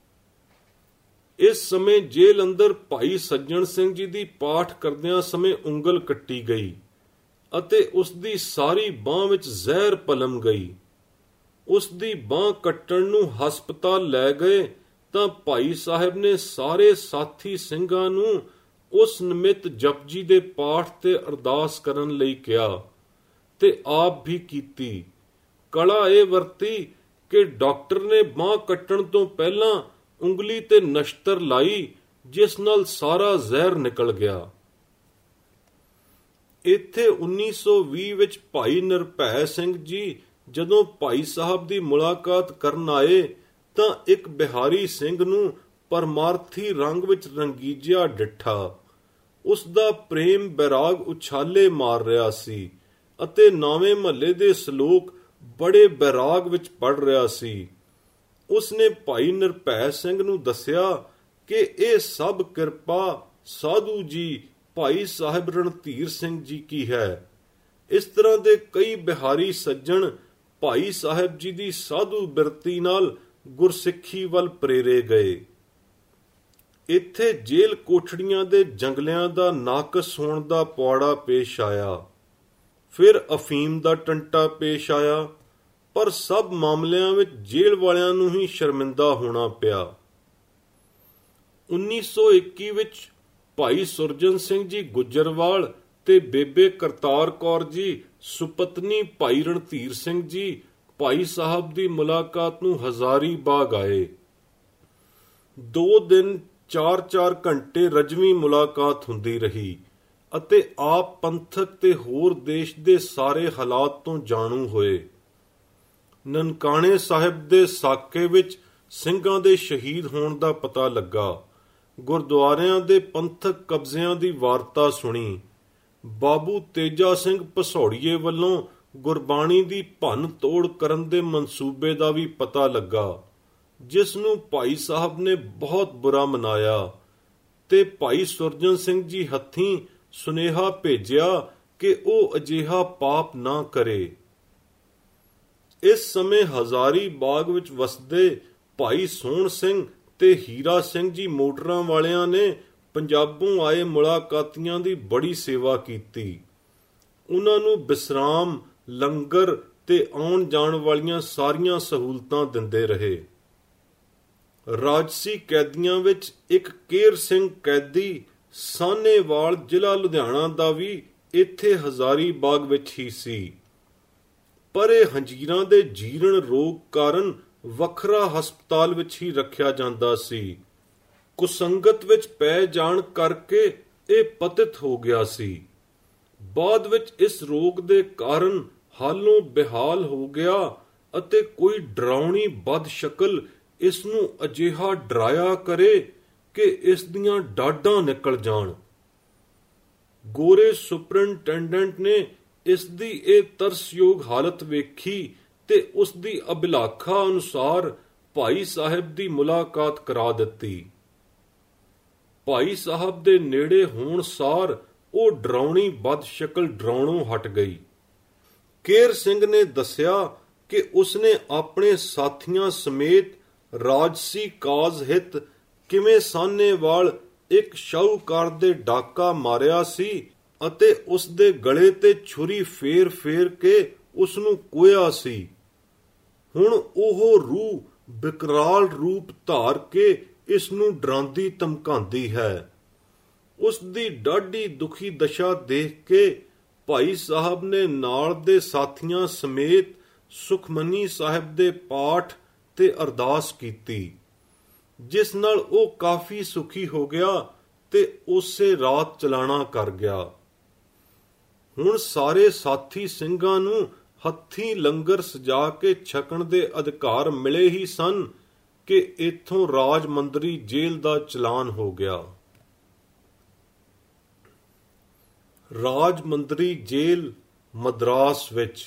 ਇਸ ਸਮੇਂ ਜੇਲ੍ਹ ਅੰਦਰ ਭਾਈ ਸੱਜਣ ਸਿੰਘ ਜੀ ਦੀ ਪਾਠ ਕਰਦਿਆਂ ਸਮੇਂ ਉਂਗਲ ਕੱਟੀ ਗਈ ਅਤੇ ਉਸ ਦੀ ਸਾਰੀ ਬਾਂਹ ਵਿੱਚ ਜ਼ਹਿਰ ਪਲਮ ਗਈ। ਉਸ ਦੀ ਬਾਂਹ ਕੱਟਣ ਨੂੰ ਹਸਪਤਾਲ ਲੈ ਗਏ ਤਾਂ ਭਾਈ ਸਾਹਿਬ ਨੇ ਸਾਰੇ ਸਾਥੀ ਸਿੰਘਾਂ ਨੂੰ ਉਸ ਨਿਮਿਤ ਜਪਜੀ ਦੇ ਪਾਠ ਤੇ ਅਰਦਾਸ ਕਰਨ ਲਈ ਕਿਹਾ ਤੇ ਆਪ ਵੀ ਕੀਤੀ। ਕਲਾ ਇਹ ਵਰਤੀ ਕਿ ਡਾਕਟਰ ਨੇ ਬਾਂਹ ਕੱਟਣ ਤੋਂ ਪਹਿਲਾਂ ਉਂਗਲੀ ਤੇ ਨਸ਼ਤਰ ਲਾਈ, ਜਿਸ ਨਾਲ ਸਾਰਾ ਜ਼ਹਿਰ ਨਿਕਲ ਗਿਆ। ਇੱਥੇ ਉੱਨੀ ਸੌ ਵੀਹ ਵਿੱਚ ਭਾਈ ਨਿਰਭੈ ਸਿੰਘ ਜੀ ਜਦੋਂ ਭਾਈ ਸਾਹਿਬ ਦੀ ਮੁਲਾਕਾਤ ਕਰਨ ਆਏ ਤਾਂ ਇੱਕ ਬਿਹਾਰੀ ਸਿੰਘ ਨੂੰ ਪਰਮਾਰਥੀ ਰੰਗ ਵਿੱਚ ਰੰਗੀਜਿਆ ਡਿੱਠਾ। ਉਸ ਦਾ ਪ੍ਰੇਮ ਬੈਰਾਗ ਉਛਾਲੇ ਮਾਰ ਰਿਹਾ ਸੀ ਅਤੇ ਨਵੇਂ ਮਹੱਲੇ ਦੇ ਸ਼ਲੋਕ ਬੜੇ ਬੈਰਾਗ ਵਿੱਚ ਪੜ ਰਿਹਾ ਸੀ। ਉਸ ਨੇ ਭਾਈ ਨਿਰਭੈ ਸਿੰਘ ਨੂੰ ਦੱਸਿਆ ਕਿ ਇਹ ਸਭ ਕਿਰਪਾ ਸਾਧੂ ਜੀ ਭਾਈ ਸਾਹਿਬ ਰਣਧੀਰ ਸਿੰਘ ਜੀ ਕੀ ਹੈ। ਇਸ ਤਰ੍ਹਾਂ ਦੇ ਕਈ ਬਿਹਾਰੀ ਸੱਜਣ ਭਾਈ ਸਾਹਿਬ ਜੀ ਦੀ ਸਾਧੂ ਬਿਰਤੀ ਨਾਲ ਗੁਰਸਿੱਖੀ ਵੱਲ ਪ੍ਰੇਰੇ ਗਏ। ਇੱਥੇ ਜੇਲ੍ਹ ਕੋਠੜੀਆਂ ਦੇ ਜੰਗਲਿਆਂ ਦਾ ਨਾਕਸ ਹੋਣ ਦਾ ਪੌੜਾ ਪੇਸ਼ ਆਇਆ। ਫਿਰ ਅਫੀਮ ਦਾ ਟੰਟਾ ਪੇਸ਼ ਆਇਆ, ਪਰ ਸਭ ਮਾਮਲਿਆਂ ਵਿੱਚ ਜੇਲ੍ਹ ਵਾਲਿਆਂ ਨੂੰ ਹੀ ਸ਼ਰਮਿੰਦਾ ਹੋਣਾ ਪਿਆ। ਉੱਨੀ ਸੌ ਇੱਕੀ ਵਿੱਚ ਭਾਈ ਸੁਰਜਨ ਸਿੰਘ ਜੀ ਗੁੱਜਰਵਾਲ ਤੇ ਬੇਬੇ ਕਰਤਾਰ ਕੌਰ ਜੀ ਸੁਪਤਨੀ ਭਾਈ ਰਣਧੀਰ ਸਿੰਘ ਜੀ ਭਾਈ ਸਾਹਿਬ ਦੀ ਮੁਲਾਕਾਤ ਨੂੰ ਹਜ਼ਾਰੀ ਬਾਗ ਆਏ। ਦੋ ਦਿਨ ਚਾਰ ਚਾਰ ਘੰਟੇ ਰਜਵੀਂ ਮੁਲਾਕਾਤ ਹੁੰਦੀ ਰਹੀ ਅਤੇ ਆਪ ਪੰਥਕ ਤੇ ਹੋਰ ਦੇਸ਼ ਦੇ ਸਾਰੇ ਹਾਲਾਤ ਤੋਂ ਜਾਣੂ ਹੋਏ। ਨਨਕਾਣੇ ਸਾਹਿਬ ਦੇ ਸਾਕੇ ਵਿੱਚ ਸਿੰਘਾਂ ਦੇ ਸ਼ਹੀਦ ਹੋਣ ਦਾ ਪਤਾ ਲੱਗਾ। ਗੁਰਦੁਆਰਿਆਂ ਦੇ ਪੰਥਕ ਕਬਜ਼ਿਆਂ ਦੀ ਵਾਰਤਾ ਸੁਣੀ। ਬਾਬੂ ਤੇਜਾ ਸਿੰਘ ਭਸੌੜੀਏ ਵੱਲੋਂ ਗੁਰਬਾਣੀ ਦੀ ਭੰਨ ਤੋੜ ਕਰਨ ਦੇ ਮਨਸੂਬੇ ਦਾ ਵੀ ਪਤਾ ਲੱਗਾ, ਜਿਸ ਨੂੰ ਭਾਈ ਸਾਹਿਬ ਨੇ ਬਹੁਤ ਬੁਰਾ ਮਨਾਇਆ ਤੇ ਭਾਈ ਸੁਰਜਨ ਸਿੰਘ ਜੀ ਹੱਥੀਂ ਸੁਨੇਹਾ ਭੇਜਿਆ ਕਿ ਉਹ ਅਜਿਹਾ ਪਾਪ ਨਾ ਕਰੇ। ਇਸ ਸਮੇਂ ਹਜ਼ਾਰੀ ਬਾਗ ਵਿੱਚ ਵਸਦੇ ਭਾਈ ਸੋਹਣ ਸਿੰਘ ਤੇ ਹੀਰਾ ਸਿੰਘ ਜੀ ਮੋਟਰਾਂ ਵਾਲਿਆਂ ਨੇ ਪੰਜਾਬੋਂ ਆਏ ਮੁਲਾਕਾਤੀਆਂ ਦੀ ਬੜੀ ਸੇਵਾ ਕੀਤੀ। ਉਹਨਾਂ ਨੂੰ ਵਿਸਰਾਮ, ਲੰਗਰ ਤੇ ਆਉਣ ਜਾਣ ਵਾਲੀਆਂ ਸਾਰੀਆਂ ਸਹੂਲਤਾਂ ਦਿੰਦੇ ਰਹੇ। ਰਾਜਸੀ ਕੈਦੀਆਂ ਵਿੱਚ ਇੱਕ ਕੇਰ ਸਿੰਘ ਕੈਦੀ ਸਾਹਨੇਵਾਲ ਜ਼ਿਲ੍ਹਾ ਲੁਧਿਆਣਾ ਦਾ ਵੀ ਇੱਥੇ ਹਜ਼ਾਰੀ ਬਾਗ ਵਿੱਚ ਹੀ ਸੀ, ਪਰ ਇਹ ਹੰਜੀਰਾਂ ਦੇ ਜੀਰਣ ਰੋਗ ਕਾਰਨ ਵੱਖਰਾ ਹਸਪਤਾਲ ਵਿੱਚ ਹੀ ਰੱਖਿਆ ਜਾਂਦਾ ਸੀ। ਕੁਸੰਗਤ ਵਿੱਚ ਪੈ ਜਾਣ ਕਰਕੇ ਇਹ ਪਤਿਤ ਹੋ ਗਿਆ ਸੀ। ਬਾਅਦ ਵਿੱਚ ਇਸ ਰੋਗ ਦੇ ਕਾਰਨ ਹਾਲੋਂ ਬੇਹਾਲ ਹੋ ਗਿਆ ਅਤੇ ਕੋਈ ਡਰਾਉਣੀ ਬਦਸ਼ਕਲ ਇਸ ਨੂੰ ਅਜਿਹਾ ਡਰਾਇਆ ਕਰੇ ਕਿ ਇਸ ਦੀਆਂ ਡਾਢਾਂ ਨਿਕਲ ਜਾਣ। ਗੋਰੇ ਸੁਪਰਿੰਟੈਂਡੈਂਟ ਨੇ ਇਸ ਦੀ ਇਹ ਤਰਸਯੋਗ ਹਾਲਤ ਵੇਖੀ ਤੇ ਉਸ ਦੀ ਅਭਿਲਾਖਾ ਅਨੁਸਾਰ ਭਾਈ ਸਾਹਿਬ ਦੀ ਮੁਲਾਕਾਤ ਕਰਾ ਦਿੱਤੀ। ਭਾਈ ਸਾਹਿਬ ਦੇ ਨੇੜੇ ਹੋਣ ਸਾਰ ਉਹ ਡਰਾਉਣੀ ਬਦਸ਼ਕਲ ਡਰਾਉਣੋਂ ਹਟ ਗਈ। ਕੇਰ ਸਿੰਘ ਨੇ ਦੱਸਿਆ ਕਿ ਉਸਨੇ ਆਪਣੇ ਸਾਥੀਆਂ ਸਮੇਤ ਰਾਜਸੀ ਕਾਜ਼ ਹਿੱਤ ਕਿਵੇਂ ਸਾਹਨੇਵਾਲ ਇੱਕ ਸ਼ਾਹੂਕਾਰ ਦੇ ਡਾਕਾ ਮਾਰਿਆ ਸੀ ਅਤੇ ਉਸ ਦੇ ਗਲੇ ਤੇ ਛੁਰੀ ਫੇਰ ਫੇਰ ਕੇ ਉਸ ਨੂੰ ਕੋਇਆ ਸੀ। ਹੁਣ ਉਹ ਰੂਹ ਵਿਕਰਾਲ ਰੂਪ ਧਾਰ ਕੇ ਇਸ ਨੂੰ ਡਰਾਂਦੀ ਧਮਕਾਉਂਦੀ ਹੈ। ਉਸ ਦੀ ਡਾਢੀ ਦੁਖੀ ਦਸ਼ਾ ਦੇਖ ਕੇ ਭਾਈ ਸਾਹਿਬ ਨੇ ਨਾਲ ਦੇ ਸਾਥੀਆਂ ਸਮੇਤ ਸੁਖਮਨੀ ਸਾਹਿਬ ਦੇ ਪਾਠ ਤੇ ਅਰਦਾਸ ਕੀਤੀ, ਜਿਸ ਨਾਲ ਉਹ ਕਾਫੀ ਸੁਖੀ ਹੋ ਗਿਆ ਤੇ ਉਸੇ ਰਾਤ ਚਲਾਣਾ ਕਰ ਗਿਆ। ਹੁਣ ਸਾਰੇ ਸਾਥੀ ਸਿੰਘਾਂ ਨੂੰ ਹੱਥੀਂ ਲੰਗਰ ਸਜਾ ਕੇ ਛਕਣ ਦੇ ਅਧਿਕਾਰ ਮਿਲੇ ਹੀ ਸਨ ਕਿ ਇੱਥੋਂ ਰਾਜ ਮੰਦਰੀ ਜੇਲ੍ਹ ਦਾ ਚਲਾਨ ਹੋ ਗਿਆ। ਰਾਜ ਮੰਦਰੀ ਜੇਲ੍ਹ ਮਦਰਾਸ ਵਿੱਚ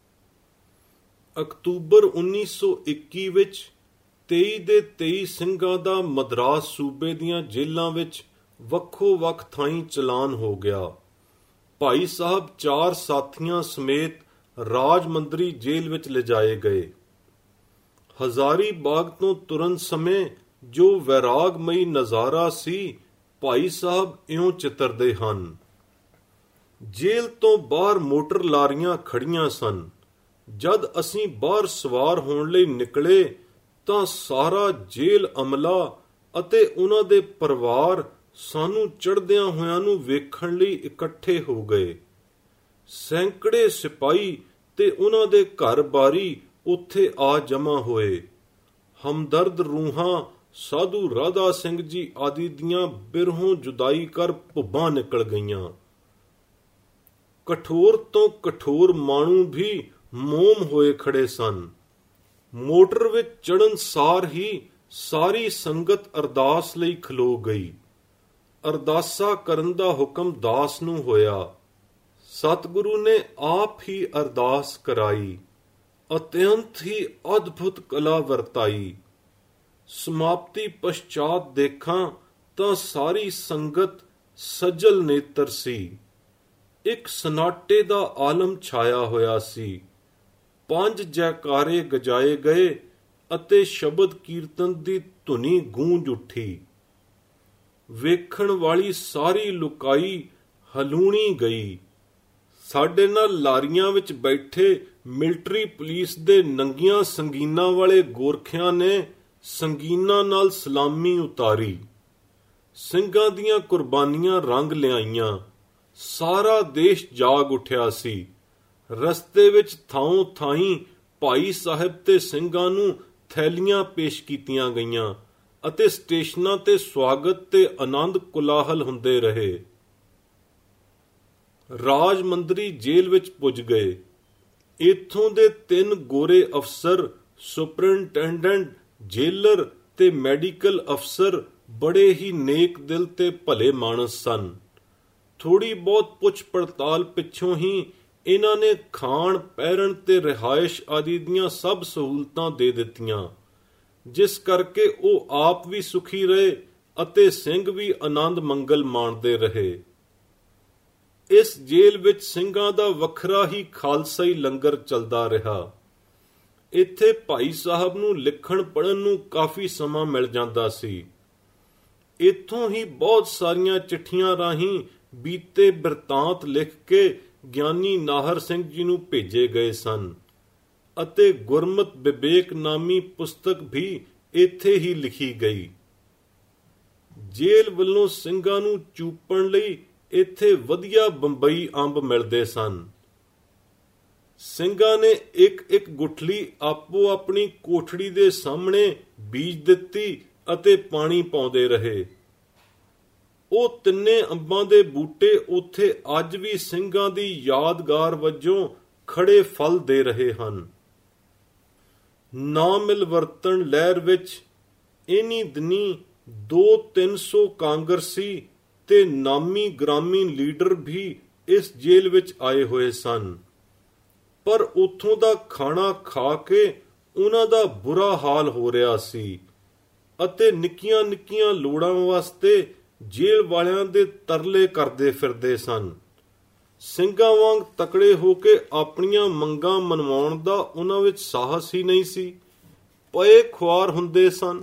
ਅਕਤੂਬਰ ਉੱਨੀ ਸੌ ਇੱਕੀ ਵਿੱਚ ਤੇਈ ਦੇ ਤੇਈ ਸਿੰਘਾਂ ਦਾ ਮਦਰਾਸ ਸੂਬੇ ਦੀਆਂ ਜੇਲ੍ਹਾਂ ਵਿੱਚ ਵੱਖੋ ਵੱਖ ਥਾਈਂ ਚਲਾਨ ਹੋ ਗਿਆ। ਭਾਈ ਸਾਹਿਬ ਚਾਰ ਸਾਥੀਆਂ ਸਮੇਤ ਰਾਜ ਮੰਦਰੀ ਜੇਲ੍ਹ ਵਿੱਚ ਲਿਜਾਏ ਗਏ। ਹਜ਼ਾਰੀ ਬਾਗ ਤੋਂ ਤੁਰਨ ਸਮੇਂ ਜੋ ਵੈਰਾਗਮਈ ਨਜ਼ਾਰਾ ਸੀ, ਭਾਈ ਸਾਹਿਬ ਇਉਂ ਚਿੱਤਰਦੇ ਹਨ। ਜੇਲ੍ਹ ਤੋਂ ਬਾਹਰ ਮੋਟਰ ਲਾਰੀਆਂ ਖੜੀਆਂ ਸਨ। ਜਦ ਅਸੀਂ ਬਾਹਰ ਸਵਾਰ ਹੋਣ ਲਈ ਨਿਕਲੇ ਤਾਂ ਸਾਰਾ ਜੇਲ੍ਹ ਅਮਲਾ ਅਤੇ ਉਹਨਾਂ ਦੇ ਪਰਿਵਾਰ ਸਾਨੂੰ ਚੜ੍ਹਦਿਆਂ ਹੋਇਆਂ ਨੂੰ ਵੇਖਣ ਲਈ ਇਕੱਠੇ ਹੋ ਗਏ। ਸੈਂਕੜੇ ਸਿਪਾਹੀ ਤੇ ਉਹਨਾਂ ਦੇ ਘਰ-ਬਾਰੀ ਉੱਥੇ ਆ ਜਮ੍ਹਾਂ ਹੋਏ। ਹਮਦਰਦ ਰੂਹਾਂ ਸਾਧੂ ਰਾਧਾ ਸਿੰਘ ਜੀ ਆਦਿ ਦੀਆਂ ਬਿਰਹੋਂ ਜੁਦਾਈ ਕਰ ਭੁੱਬਾਂ ਨਿਕਲ ਗਈਆਂ। ਕਠੋਰ ਤੋਂ ਕਠੋਰ ਮਾਣੂ ਵੀ ਮੋਮ ਹੋਏ ਖੜੇ ਸਨ। ਮੋਟਰ ਵਿੱਚ ਚੜ੍ਹਨ ਸਾਰ ਹੀ ਸਾਰੀ ਸੰਗਤ ਅਰਦਾਸ ਲਈ ਖਲੋ ਗਈ। ਅਰਦਾਸਾਂ ਕਰਨ ਦਾ ਹੁਕਮ ਦਾਸ ਨੂੰ ਹੋਇਆ। ਸਤਿਗੁਰੂ ਨੇ ਆਪ ਹੀ ਅਰਦਾਸ ਕਰਾਈ। ਅਤਿਅੰਤ ਹੀ ਅਦਭੁਤ ਕਲਾ ਵਰਤਾਈ। ਸਮਾਪਤੀ ਪਛਾਤ ਦੇਖਾਂ ਤਾਂ ਸਾਰੀ ਸੰਗਤ ਸਜਲ ਨੇਤਰ ਸੀ। ਇੱਕ ਸਨਾਟੇ ਦਾ ਆਲਮ ਛਾਇਆ ਹੋਇਆ ਸੀ। ਪੰਜ ਜੈਕਾਰੇ ਗਜਾਏ ਗਏ ਅਤੇ ਸ਼ਬਦ ਕੀਰਤਨ ਦੀ ਧੁਨੀ ਗੂੰਜ ਉੱਠੀ। ਵੇਖਣ ਵਾਲੀ ਸਾਰੀ ਲੁਕਾਈ ਹਲੂਣੀ ਗਈ। ਸਾਡੇ ਨਾਲ ਲਾਰੀਆਂ ਵਿੱਚ ਬੈਠੇ ਮਿਲਟਰੀ ਪੁਲਿਸ ਦੇ ਨੰਗੀਆਂ ਸੰਗੀਨਾਂ ਵਾਲੇ ਗੋਰਖਿਆਂ ਨੇ ਸੰਗੀਨਾਂ ਨਾਲ ਸਲਾਮੀ ਉਤਾਰੀ। ਸਿੰਘਾਂ ਦੀਆਂ ਕੁਰਬਾਨੀਆਂ ਰੰਗ ਲਿਆਈਆਂ। ਸਾਰਾ ਦੇਸ਼ ਜਾਗ ਉੱਠਿਆ ਸੀ। ਰਸਤੇ ਵਿੱਚ ਥਾਂ ਥਾਈਂ ਭਾਈ ਸਾਹਿਬ ਤੇ ਸਿੰਘਾਂ ਨੂੰ ਥੈਲੀਆਂ ਪੇਸ਼ ਕੀਤੀਆਂ ਗਈਆਂ ਅਤੇ ਸਟੇਸ਼ਨਾਂ ਤੇ ਸਵਾਗਤ ਤੇ ਆਨੰਦ ਕੁਲਾਹਲ ਹੁੰਦੇ ਰਹੇ। ਰਾਜ ਮੰਦਰੀ ਜੇਲ੍ਹ ਵਿੱਚ ਪੁੱਜ ਗਏ। ਇੱਥੋਂ ਦੇ ਤਿੰਨ ਗੋਰੇ ਅਫਸਰ, ਸੁਪਰਿੰਟੈਂਡੈਂਟ, ਜੇਲਰ ਤੇ ਮੈਡੀਕਲ ਅਫਸਰ ਬੜੇ ਹੀ ਨੇਕ ਦਿਲ ਤੇ ਭਲੇ ਮਾਨਸ ਸਨ। ਥੋੜੀ ਬਹੁਤ ਪੁੱਛ ਪੜਤਾਲ ਪਿੱਛੋਂ ਹੀ ਇਹਨਾਂ ਨੇ ਖਾਣ ਪਹਿਰਨ ਤੇ ਰਿਹਾਇਸ਼ ਆਦਿ ਦੀਆਂ ਸਭ ਸਹੂਲਤਾਂ ਦੇ ਦਿੱਤੀਆਂ, ਜਿਸ ਕਰਕੇ ਉਹ ਆਪ ਵੀ ਸੁਖੀ ਰਹੇ ਅਤੇ ਸਿੰਘ ਵੀ ਆਨੰਦ ਮੰਗਲ ਮਾਣਦੇ ਰਹੇ। ਇਸ ਜੇਲ੍ਹ ਵਿੱਚ ਸਿੰਘਾਂ ਦਾ ਵੱਖਰਾ ਹੀ ਖਾਲਸਾਈ ਲੰਗਰ ਚੱਲਦਾ ਰਿਹਾ। ਇੱਥੇ ਭਾਈ ਸਾਹਿਬ ਨੂੰ ਲਿਖਣ ਪੜ੍ਹਨ ਨੂੰ ਕਾਫੀ ਸਮਾਂ ਮਿਲ ਜਾਂਦਾ ਸੀ। ਇੱਥੋਂ ਹੀ ਬਹੁਤ ਸਾਰੀਆਂ ਚਿੱਠੀਆਂ ਰਾਹੀਂ ਬੀਤੇ ਬਿਰਤਾਂਤ ਲਿਖ ਕੇ ਗਿਆਨੀ ਨਾਹਰ ਸਿੰਘ ਜੀ ਨੂੰ ਭੇਜੇ ਗਏ ਸਨ ਅਤੇ ਗੁਰਮਤਿ ਵਿਵੇਕ ਨਾਮੀ ਪੁਸਤਕ ਵੀ ਇੱਥੇ ਹੀ ਲਿਖੀ ਗਈ। ਜੇਲ੍ਹ ਵੱਲੋਂ ਸਿੰਘਾਂ ਨੂੰ ਚੂਪਣ ਲਈ ਇੱਥੇ ਵਧੀਆ ਬੰਬਈ ਅੰਬ ਮਿਲਦੇ ਸਨ। ਸਿੰਘਾਂ ਨੇ ਇੱਕ ਇੱਕ ਗੁਠਲੀ ਆਪੋ ਆਪਣੀ ਕੋਠੜੀ ਦੇ ਸਾਹਮਣੇ ਬੀਜ ਦਿੱਤੀ ਅਤੇ ਪਾਣੀ ਪਾਉਂਦੇ ਰਹੇ। ਉਹ ਤਿੰਨੇ ਅੰਬਾਂ ਦੇ ਬੂਟੇ ਉੱਥੇ ਅੱਜ ਵੀ ਸਿੰਘਾਂ ਦੀ ਯਾਦਗਾਰ ਵਜੋਂ ਖੜੇ ਫਲ ਦੇ ਰਹੇ ਹਨ। ਨਾ ਮਿਲ ਵਰਤਣ ਲਹਿਰ ਵਿੱਚ ਇਨੀ ਦਿਨੀ ਦੋ ਤਿੰਨ ਸੌ ਕਾਂਗਰਸੀ ਤੇ ਨਾਮੀ ਗ੍ਰਾਮੀ ਲੀਡਰ ਵੀ ਇਸ ਜੇਲ੍ਹ ਵਿੱਚ ਆਏ ਹੋਏ ਸਨ, ਪਰ ਉੱਥੋਂ ਦਾ ਖਾਣਾ ਖਾ ਕੇ ਉਹਨਾਂ ਦਾ ਬੁਰਾ ਹਾਲ ਹੋ ਰਿਹਾ ਸੀ ਅਤੇ ਨਿੱਕੀਆਂ ਨਿੱਕੀਆਂ ਲੋੜਾਂ ਵਾਸਤੇ ਜੇਲ੍ਹ ਵਾਲਿਆਂ ਦੇ ਤਰਲੇ ਕਰਦੇ ਫਿਰਦੇ ਸਨ। ਸਿੰਘਾਂ ਵਾਂਗ ਤਕੜੇ ਹੋ ਕੇ ਆਪਣੀਆਂ ਮੰਗਾਂ ਮਨਵਾਉਣ ਦਾ ਉਹਨਾਂ ਵਿੱਚ ਸਾਹਸ ਹੀ ਨਹੀਂ ਸੀ। ਪਏ ਖੁਆਰ ਹੁੰਦੇ ਸਨ।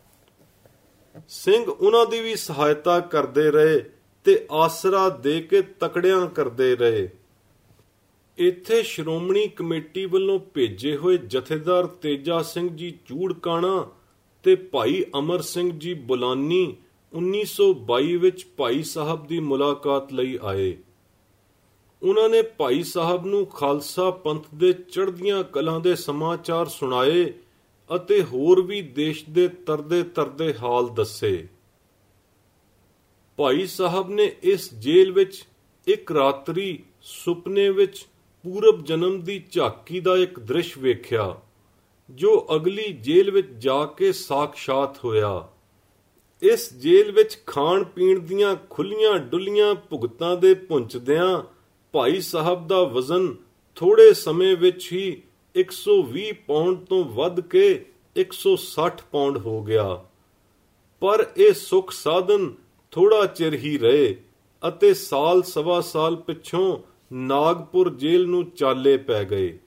ਸਿੰਘ ਉਹਨਾਂ ਦੀ ਵੀ ਸਹਾਇਤਾ ਕਰਦੇ ਰਹੇ ਤੇ ਆਸਰਾ ਦੇ ਕੇ ਤਕੜਿਆਂ ਕਰਦੇ ਰਹੇ। ਇੱਥੇ ਸ਼੍ਰੋਮਣੀ ਕਮੇਟੀ ਵੱਲੋਂ ਭੇਜੇ ਹੋਏ ਜਥੇਦਾਰ ਤੇਜਾ ਸਿੰਘ ਜੀ ਚੂੜਕਾਣਾ ਤੇ ਭਾਈ ਅਮਰ ਸਿੰਘ ਜੀ ਬੁਲਾਨੀ ਉੱਨੀ ਸੌ ਬਾਈ ਵਿੱਚ ਭਾਈ ਸਾਹਿਬ ਦੀ ਮੁਲਾਕਾਤ ਲਈ ਆਏ। ਉਹਨਾਂ ਨੇ ਭਾਈ ਸਾਹਿਬ ਨੂੰ ਖਾਲਸਾ ਪੰਥ ਦੇ ਚੜ੍ਹਦੀਆਂ ਕਲਾਂ ਦੇ ਸਮਾਚਾਰ ਸੁਣਾਏ ਅਤੇ ਹੋਰ ਵੀ ਦੇਸ਼ ਦੇ ਤਰਦੇ ਤਰਦੇ ਹਾਲ ਦੱਸੇ। ਭਾਈ ਸਾਹਿਬ ਨੇ ਇਸ ਜੇਲ੍ਹ ਵਿੱਚ ਇੱਕ ਰਾਤਰੀ ਸੁਪਨੇ ਵਿੱਚ ਪੂਰਬ ਜਨਮ ਦੀ ਝਾਕੀ ਦਾ ਇੱਕ ਦ੍ਰਿਸ਼ ਵੇਖਿਆ, ਜੋ ਅਗਲੀ ਜੇਲ੍ਹ ਵਿੱਚ ਜਾ ਕੇ ਸਾਖਸ਼ਾਤ ਹੋਇਆ। ਇਸ ਜੇਲ੍ਹ ਵਿੱਚ ਖਾਣ ਪੀਣ ਦੀਆਂ ਖੁੱਲੀਆਂ ਡੁੱਲੀਆਂ ਭੁਗਤਾਂ ਦੇ ਪੁੰਚਦਿਆਂ ਭਾਈ ਸਾਹਿਬ ਦਾ ਵਜ਼ਨ ਥੋੜੇ ਸਮੇਂ ਵਿੱਚ ਹੀ ਇੱਕ ਸੌ ਵੀਹ ਪੌਂਡ ਤੋਂ ਵੱਧ ਕੇ ਇੱਕ ਸੌ ਸੱਠ ਪੌਂਡ ਹੋ ਗਿਆ। ਪਰ ਇਹ ਸੁੱਖ ਸਾਧਨ ਥੋੜਾ ਚਿਰ ਹੀ ਰਹੇ ਅਤੇ ਸਾਲ ਸਵਾ ਸਾਲ ਪਿੱਛੋਂ ਨਾਗਪੁਰ ਜੇਲ੍ਹ ਨੂੰ ਚਾਲੇ ਪੈ ਗਏ।